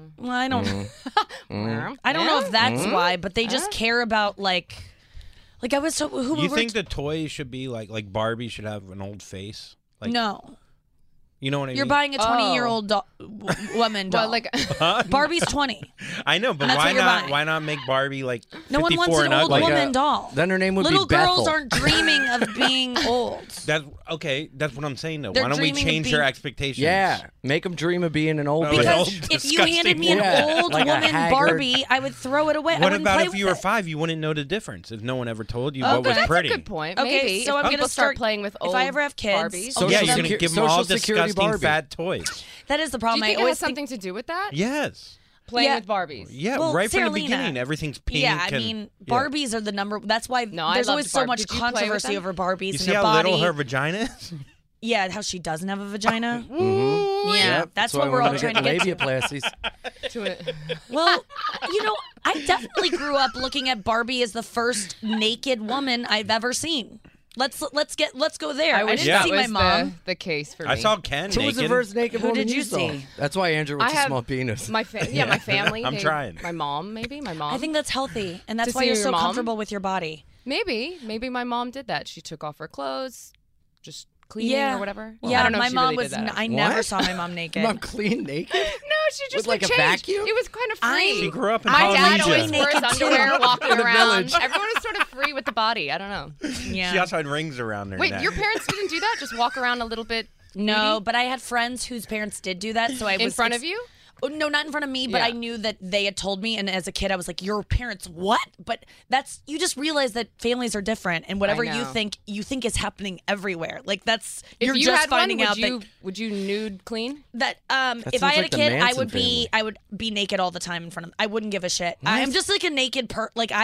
S3: I don't.
S11: Mm-hmm.
S3: I don't know if that's why, but they just care about like, like I was so who
S4: You
S3: were
S4: think the toys should be like like Barbie should have an old face? Like,
S3: no.
S4: you know what I
S3: You're
S4: mean?
S3: buying a twenty-year-old doll, w- woman doll.
S12: Well, like
S3: Barbie's twenty.
S4: I know, but
S3: That's
S4: why
S3: what you're
S4: not?
S3: buying.
S4: Why not make Barbie like
S3: No one wants
S4: fifty-four
S3: an
S4: and
S3: old
S4: ugly?
S3: woman
S11: a-
S3: doll.
S11: Then her name would
S3: Little
S11: be Bethel.
S3: girls aren't dreaming of being old.
S4: That's okay. That's what I'm saying though.
S3: They're
S4: Why don't we
S3: dreaming of
S4: change
S3: being-
S4: your expectations?
S11: Yeah, make them dream of being an old
S4: Oh,
S11: bitch.
S4: Like
S3: Because
S4: old,
S3: if you handed
S4: disgusting
S3: me an
S11: woman.
S3: old
S11: Like a
S3: woman
S11: haggard-
S3: Barbie, I would throw it away. I
S4: What
S3: wouldn't
S4: about
S3: play
S4: if
S3: with
S4: you were
S3: it.
S4: five? You wouldn't know the difference if no one ever told you
S3: Okay.
S4: what was
S3: That's a
S4: pretty.
S12: good point.
S3: Okay,
S12: Maybe
S3: so
S12: if
S3: I'm
S12: people
S3: gonna
S12: start
S3: start
S12: playing with
S3: if
S12: old
S3: I ever have kids,
S12: Barbies.
S3: I'll
S4: Yeah,
S3: just-
S4: you're gonna
S11: Secu-
S4: give them all
S11: Social Security
S4: disgusting
S11: Barbie.
S4: fat toys.
S3: That is the
S12: Do
S3: problem.
S12: you
S3: I
S12: think it
S3: always
S12: has something to do with that?
S4: Yes.
S12: Playing
S3: Yeah.
S12: with Barbies.
S4: Yeah,
S3: Well,
S4: right from
S3: Sarah
S4: the
S3: Lena.
S4: beginning, everything's pink.
S3: Yeah, I
S4: and-
S3: mean,
S4: yeah.
S3: Barbies are the number. That's why
S12: No, I
S3: there's
S12: loved
S3: always so
S12: Barb-
S3: much
S12: Did you play with
S3: controversy
S12: them?
S3: over Barbies
S4: You
S3: and
S4: see
S3: the
S4: how
S3: body.
S4: little her vagina is?
S3: Yeah, how she doesn't have a vagina.
S11: Mhm.
S3: Yeah,
S11: Yep,
S3: that's
S11: why
S3: what we're
S11: women
S3: all
S11: are
S3: trying to
S11: getting
S3: get to.
S11: labiaplasties.
S12: To it.
S3: Well, you know, I definitely grew up looking at Barbie as the first naked woman I've ever seen. Let's let's get let's go there. I,
S12: I wish
S3: didn't
S4: Yeah.
S12: that
S3: see
S12: was
S3: my mom.
S12: The, the case for me.
S4: I saw Ken
S11: Who
S4: naked.
S11: was the first naked
S3: Who
S11: woman
S3: did you
S11: saw?
S3: see?
S11: That's why Andrew
S12: I
S11: was a
S12: have
S11: small penis.
S12: My fa- yeah, my family.
S4: I'm
S12: they-
S4: trying.
S12: My mom, maybe my mom.
S3: I think that's healthy, and that's
S12: To
S3: why
S12: see
S3: you're
S12: your
S3: so
S12: mom?
S3: comfortable with your body.
S12: maybe maybe my mom did that. She took off her clothes, just cleaning
S3: Yeah,
S12: or whatever.
S3: Yeah,
S12: I don't know
S3: my
S12: if she
S3: mom
S12: really
S3: was.
S12: did that.
S3: n- I
S11: What?
S3: never saw my mom naked.
S11: Mom clean naked?
S12: No, she just
S11: With, like,
S12: would
S11: a
S12: change.
S11: vacuum?
S12: It was kind of
S3: I-
S12: free.
S4: She grew up in
S12: My dad
S4: Polynesia.
S12: always wears
S3: Naked too.
S12: underwear walking
S11: In the
S12: around.
S11: village.
S12: Everyone was sort of free with the body. I don't know.
S3: yeah.
S4: She also had rings around her
S12: Wait,
S4: neck.
S12: your parents didn't do that? Just walk around a little bit
S3: No,
S12: nudie?
S3: but I had friends whose parents did do that, so I
S12: in
S3: was
S12: front
S3: ex-
S12: of you?
S3: Oh, no, not in front of me, but
S12: Yeah.
S3: I knew that they had told me, and as a kid, I was like, "Your parents what?" But that's you just realize that families are different, and whatever you
S12: know.
S3: think you think is happening everywhere. Like that's
S12: If
S3: you're
S12: you
S3: just
S12: had
S3: finding
S12: one,
S3: out
S12: would you
S3: that
S12: would you nude clean?
S3: that um
S11: That
S3: if I
S11: sounds
S3: had
S11: like
S3: a
S11: the
S3: kid, I
S11: Manson
S3: would be
S11: family.
S3: I would be naked all the time in front of them. I wouldn't give a shit. I'm just like a naked per like I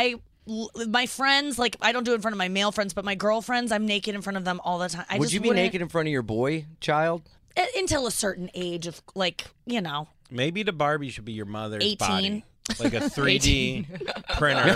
S3: l- my friends, like I don't do it in front of my male friends, but my girlfriends, I'm naked in front of them all the time. I
S11: Would
S3: just
S11: you be
S3: wouldn't-
S11: naked in front of your boy child?
S3: Uh, until a certain age of like, you know,
S4: Maybe the Barbie should be your mother's
S3: eighteen.
S4: body. Like a three D printer.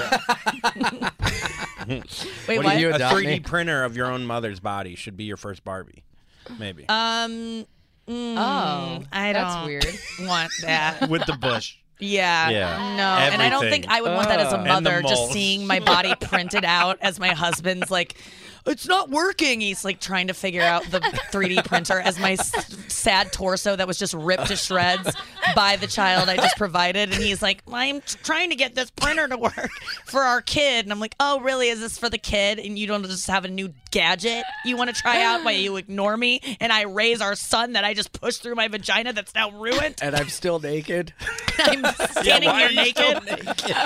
S3: Wait,
S4: what?
S3: what?
S4: do
S11: You
S4: a
S11: adopt
S4: three D
S11: me?
S4: printer of your own mother's body should be your first Barbie. Maybe.
S3: Um, mm,
S12: Oh,
S3: I
S12: that's
S3: don't
S12: weird.
S3: want that.
S4: With the bush.
S3: Yeah.
S4: Yeah.
S3: No. And I don't
S4: Everything.
S3: think I would want that as a
S11: Uh.
S4: And the
S3: mother, just
S4: moles.
S3: seeing my body printed out as my husband's like, it's not working. He's like trying to figure out the three D printer as my s- sad torso that was just ripped to shreds by the child I just provided. And he's like, I'm trying to get this printer to work for our kid. And I'm like, oh, really? Is this for the kid? And you don't just have a new gadget you want to try out while you ignore me and I raise our son that I just pushed through my vagina that's now ruined?
S11: And I'm still naked.
S3: I'm standing
S4: why
S3: here
S4: are you still
S3: naked.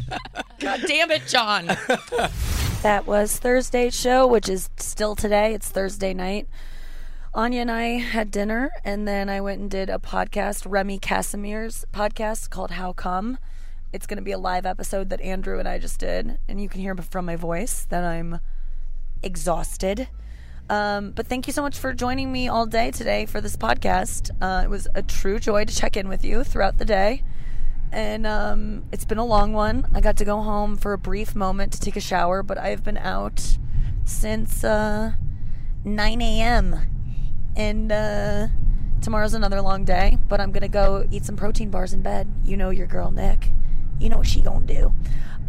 S3: God damn it, John. That was Thursday's show, which is still today. It's Thursday night. Anya and I had dinner, and then I went and did a podcast, Remy Casimir's podcast called How Come. It's going to be a live episode that Andrew and I just did, and you can hear from my voice that I'm exhausted. Um, but thank you so much for joining me all day today for this podcast. Uh, it was a true joy to check in with you throughout the day. And um, it's been a long one. I got to go home for a brief moment to take a shower, but I've been out since uh, nine a.m. And uh, tomorrow's another long day, but I'm going to go eat some protein bars in bed. You know your girl, Nick. You know what she going to do.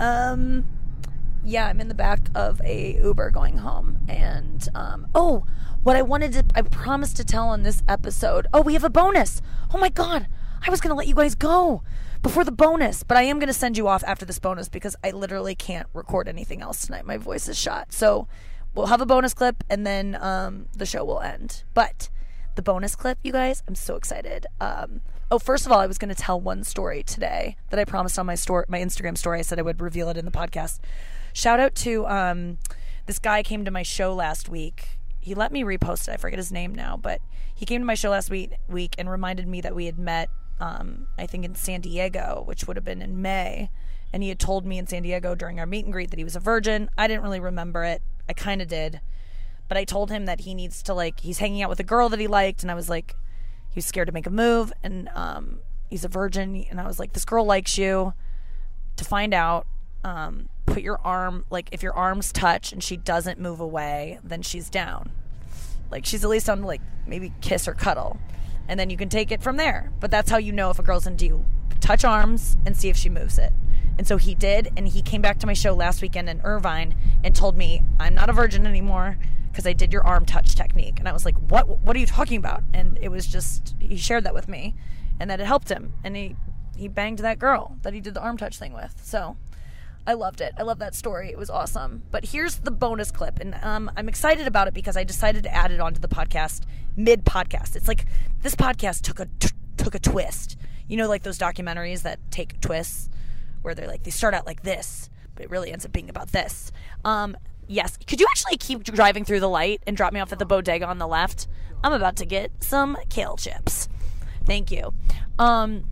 S3: Um, yeah, I'm in the back of a Uber going home. And, um, oh, what I wanted to, I promised to tell on this episode. Oh, we have a bonus. Oh, my God. I was going to let you guys go before the bonus, but I am going to send you off after this bonus because I literally can't record anything else tonight. My voice is shot. So we'll have a bonus clip and then um, the show will end. But the bonus clip, you guys, I'm so excited. Um, oh, first of all, I was going to tell one story today that I promised on my story, my Instagram story. I said I would reveal it in the podcast. Shout out to um, this guy came to my show last week. He let me repost it. I forget his name now, but he came to my show last week, week and reminded me that we had met Um, I think in San Diego, which would have been in May. And he had told me in San Diego during our meet and greet that he was a virgin. I didn't really remember it. I kind of did. But I told him that he needs to, like, he's hanging out with a girl that he liked. And I was like, he was scared to make a move. And um, he's a virgin. And I was like, this girl likes you. To find out, um, put your arm, like, if your arms touch and she doesn't move away, then she's down. Like, she's at least on, like, maybe kiss or cuddle. And then you can take it from there. But that's how you know if a girl's into you. Touch arms and see if she moves it. And so he did, and he came back to my show last weekend in Irvine and told me, I'm not a virgin anymore because I did your arm touch technique. And I was like, what What are you talking about? And it was just, he shared that with me, and that it helped him. And he, he banged that girl that he did the arm touch thing with. So I loved it. I love that story. It was awesome. But here's the bonus clip. And um, I'm excited about it because I decided to add it onto the podcast mid-podcast. It's like this podcast took a t- took a twist. You know, like those documentaries that take twists where they're like, they start out like this, but it really ends up being about this. Um, yes. Could you actually keep driving through the light and drop me off at the bodega on the left? I'm about to get some kale chips. Thank you. Um,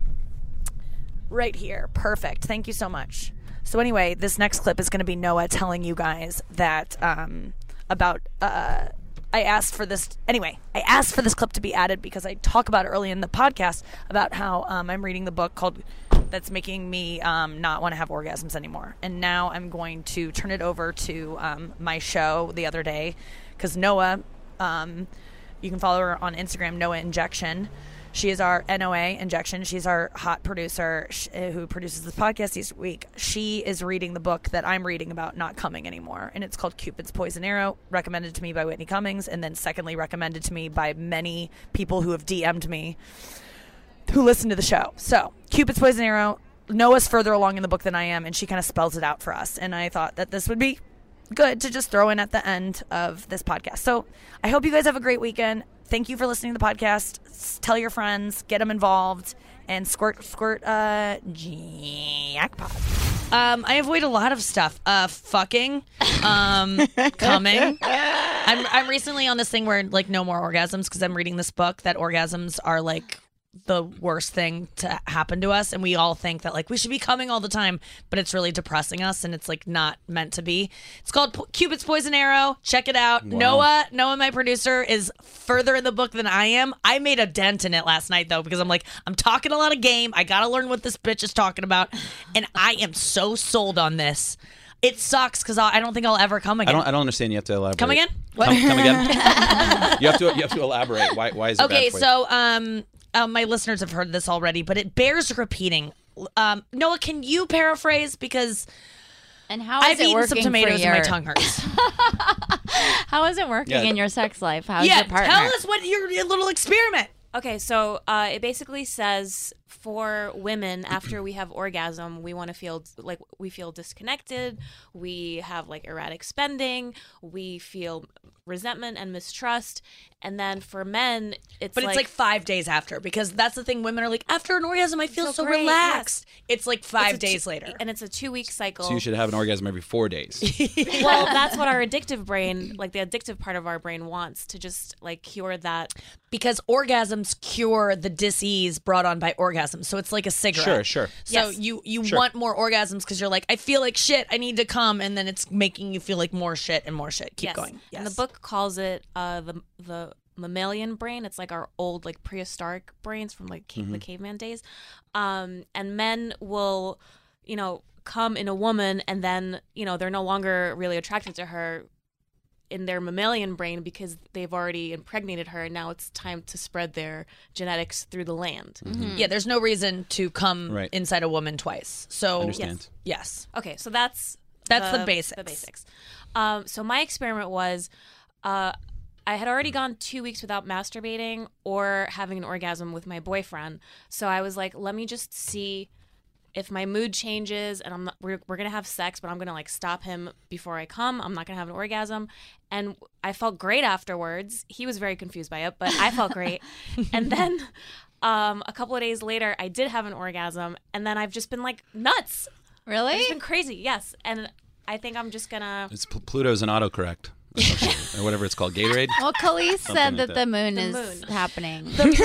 S3: right here. Perfect. Thank you so much. So anyway, this next clip is going to be Noah telling you guys that um, about uh, I asked for this anyway. I asked for this clip to be added because I talk about it early in the podcast about how um, I'm reading the book called that's making me um, not want to have orgasms anymore. And now I'm going to turn it over to um, my show the other day because Noah, um, you can follow her on Instagram, Noah Injection. She is our N O A Injection. She's our hot producer sh- who produces this podcast each week. She is reading the book that I'm reading about not coming anymore. And it's called Cupid's Poison Arrow, recommended to me by Whitney Cummings, and then secondly recommended to me by many people who have D M'd me who listen to the show. So Cupid's Poison Arrow, Noah's further along in the book than I am, and she kind of spells it out for us. And I thought that this would be good to just throw in at the end of this podcast. So I hope you guys have a great weekend. Thank you for listening to the podcast. S- tell your friends, get them involved, and squirt, squirt, uh, jackpot. Um, I avoid a lot of stuff. Uh, fucking, um, coming. I'm I'm recently on this thing where like no more orgasms because I'm reading this book that orgasms are like the worst thing to happen to us, and we all think that like we should be coming all the time, but it's really depressing us, and it's like not meant to be. It's called Po- Cupid's Poison Arrow. Check it out.
S4: Wow.
S3: Noah, Noah, my producer, is further in the book than I am. I made a dent in it last night though, because I'm like, I'm talking a lot of game. I gotta learn what this bitch is talking about, and I am so sold on this. It sucks because I don't think I'll ever come
S7: I
S3: again.
S7: don't. I don't understand. You have to elaborate.
S3: Come again? What?
S7: Come, come again? you have to. You have to elaborate. Why? Why is it
S3: Okay,
S7: bad for you?
S3: so um, uh, my listeners have heard this already, but it bears repeating. Um, Noah, can you paraphrase? Because
S6: and how is
S3: I've
S6: it
S3: eaten
S6: working
S3: some
S6: for
S3: tomatoes and my
S6: your-
S3: tongue hurts.
S6: How is it working
S3: Yeah.
S6: in your sex life? How's
S3: yeah,
S6: your partner?
S3: tell us what your, your little experiment.
S13: Okay, so uh, it basically says for women, after we have orgasm, we want to feel like we feel disconnected. We have like erratic spending. We feel resentment and mistrust. And then for men, it's
S3: But
S13: like,
S3: it's like five days after, because that's the thing. Women are like, after an orgasm, I feel so,
S13: great,
S3: relaxed. It's like five
S13: It's a
S3: days
S13: two-
S3: later.
S13: and it's a two-week cycle.
S7: So you should have an orgasm every four days.
S13: Well, that's what our addictive brain, like the addictive part of our brain, wants to just like cure that.
S3: Because orgasms cure the dis-ease brought on by orgasms. So it's like a cigarette.
S7: Sure, sure.
S3: So
S13: Yes.
S3: you, you
S7: Sure.
S3: want more orgasms because you're like, I feel like shit, I need to come. And then it's making you feel like more shit and more shit. Keep
S13: Yes.
S3: going.
S13: And the book calls it uh, the the mammalian brain. It's like our old like prehistoric brains from like ca- the
S3: Mm-hmm.
S13: caveman days. Um, and men will, you know, come in a woman, and then you know they're no longer really attracted to her in their mammalian brain because they've already impregnated her, and now it's time to spread their genetics through the land.
S3: Yeah, there's no reason to come
S13: Right.
S3: inside a woman twice. So
S13: Understand.
S3: Yes.
S13: Okay, so that's
S3: That's the basics.
S13: The basics. Um, so my experiment was, uh, I had already gone two weeks without masturbating or having an orgasm with my boyfriend. So I was like, let me just see if my mood changes, and I'm not, we're we're gonna have sex, but I'm gonna like stop him before I come. I'm not gonna have an orgasm, and I felt great afterwards. He was very confused by it, but I felt great. And then um, a couple of days later, I did have an orgasm, and then I've just been like nuts.
S6: Really?
S13: It's been crazy. Yes, and I think I'm just gonna.
S7: It's Pl- Pluto's an autocorrect, or whatever it's called, Gatorade.
S6: Well, Khalees
S7: Something
S6: said
S7: like
S6: that the moon
S13: The
S6: is
S13: moon.
S6: happening.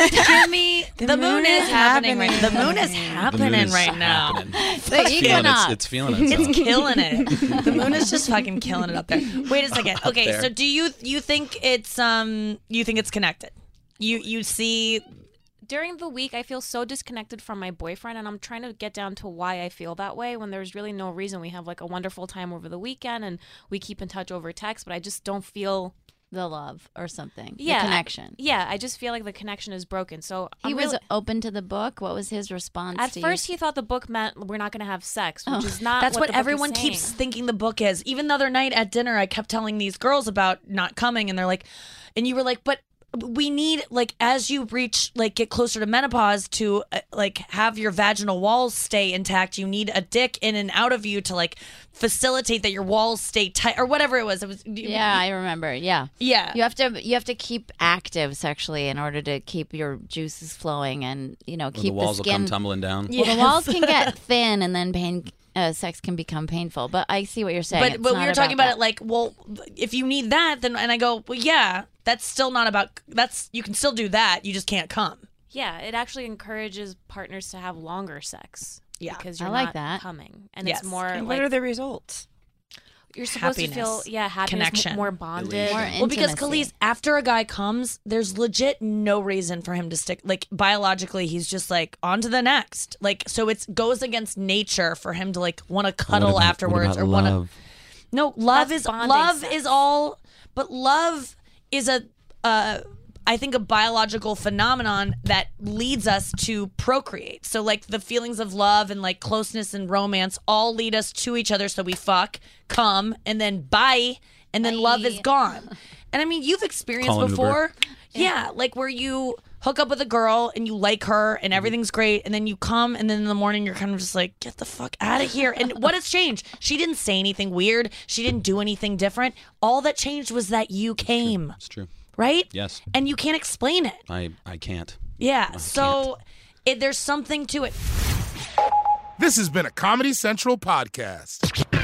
S3: Jimmy, the, moon, is happening. Right, the moon is happening
S7: is
S3: right now.
S7: happening.
S6: The
S7: It's feeling
S6: equinox.
S7: its, it's feeling itself.
S3: It's killing it. The moon is just fucking killing it up there. Wait a second.
S7: Up
S3: Okay,
S7: there.
S3: so do you you think it's um you think it's connected? You you see
S13: During the week, I feel so disconnected from my boyfriend, and I'm trying to get down to why I feel that way when there's really no reason. We have like a wonderful time over the weekend, and we keep in touch over text, but I just don't feel
S6: the love or something.
S13: yeah,
S6: The connection.
S13: Yeah, I just feel like the connection is broken. So
S6: He
S13: I'm
S6: was
S13: really-
S6: open to the book. What was his response?
S13: at
S6: to
S13: first
S6: you?
S13: he thought the book meant we're not going to have sex, which
S6: Oh.
S13: is not.
S3: That's
S13: what,
S3: what,
S13: the book is
S3: everyone keeps
S13: saying.
S3: thinking the book is. Even the other night at dinner, I kept telling these girls about not coming, and they're like, and you were like, but we need, like, as you reach, like, get closer to menopause to, uh, like, have your vaginal walls stay intact, you need a dick in and out of you to, like, facilitate that your walls stay tight, or whatever it was. It was
S6: Yeah, I remember. Yeah.
S3: Yeah.
S6: You have to you have to keep active sexually in order to keep your juices flowing and, you know,
S7: Well,
S6: keep
S7: the walls
S6: the
S7: will come
S6: skin
S7: tumbling down.
S6: Well, the walls can get thin and then pain uh, sex can become painful. But I see what you're saying.
S3: But
S6: It's
S3: but
S6: not
S3: we were talking about
S6: that.
S3: it like, well, if you need that, then and I go, well, yeah, that's still not about. That's you can still do that. You just can't come.
S13: Yeah, it actually encourages partners to have longer sex.
S3: Yeah,
S13: because
S6: I
S13: you're
S6: like
S13: not
S6: that.
S13: coming, and
S3: Yes.
S13: it's more.
S9: And
S13: like,
S9: what are the results?
S13: You're supposed to feel
S3: Happiness,
S13: yeah happiness, m-
S3: connection,
S13: more bonded.
S6: More
S3: Well, because
S6: intimacy.
S3: Khalees, after a guy comes, there's legit no reason for him to stick. Like biologically, he's just like on to the next. Like so, it goes against nature for him to like want to cuddle
S7: What about-
S3: afterwards
S7: what about
S3: or want to.
S7: love?
S3: No, love
S13: That's
S3: is
S13: bonding
S3: love
S13: sex.
S3: is all, but love is a, uh, I think a biological phenomenon that leads us to procreate. So like the feelings of love and like closeness and romance all lead us to each other. So we fuck, come, and then bye, and then love is gone. And I mean, you've experienced
S7: Call an Uber.
S3: before, yeah, like where you hook up with a girl and you like her and everything's great, and then you come, and then in the morning you're kind of just like, get the fuck out of here. And what has changed? She didn't say anything weird. She didn't do anything different. All that changed was that you came,
S7: It's true.
S3: right?
S7: Yes.
S3: And you can't explain it.
S7: I I can't.
S3: Yeah. So it, there's something to it.
S2: This has been a Comedy Central podcast.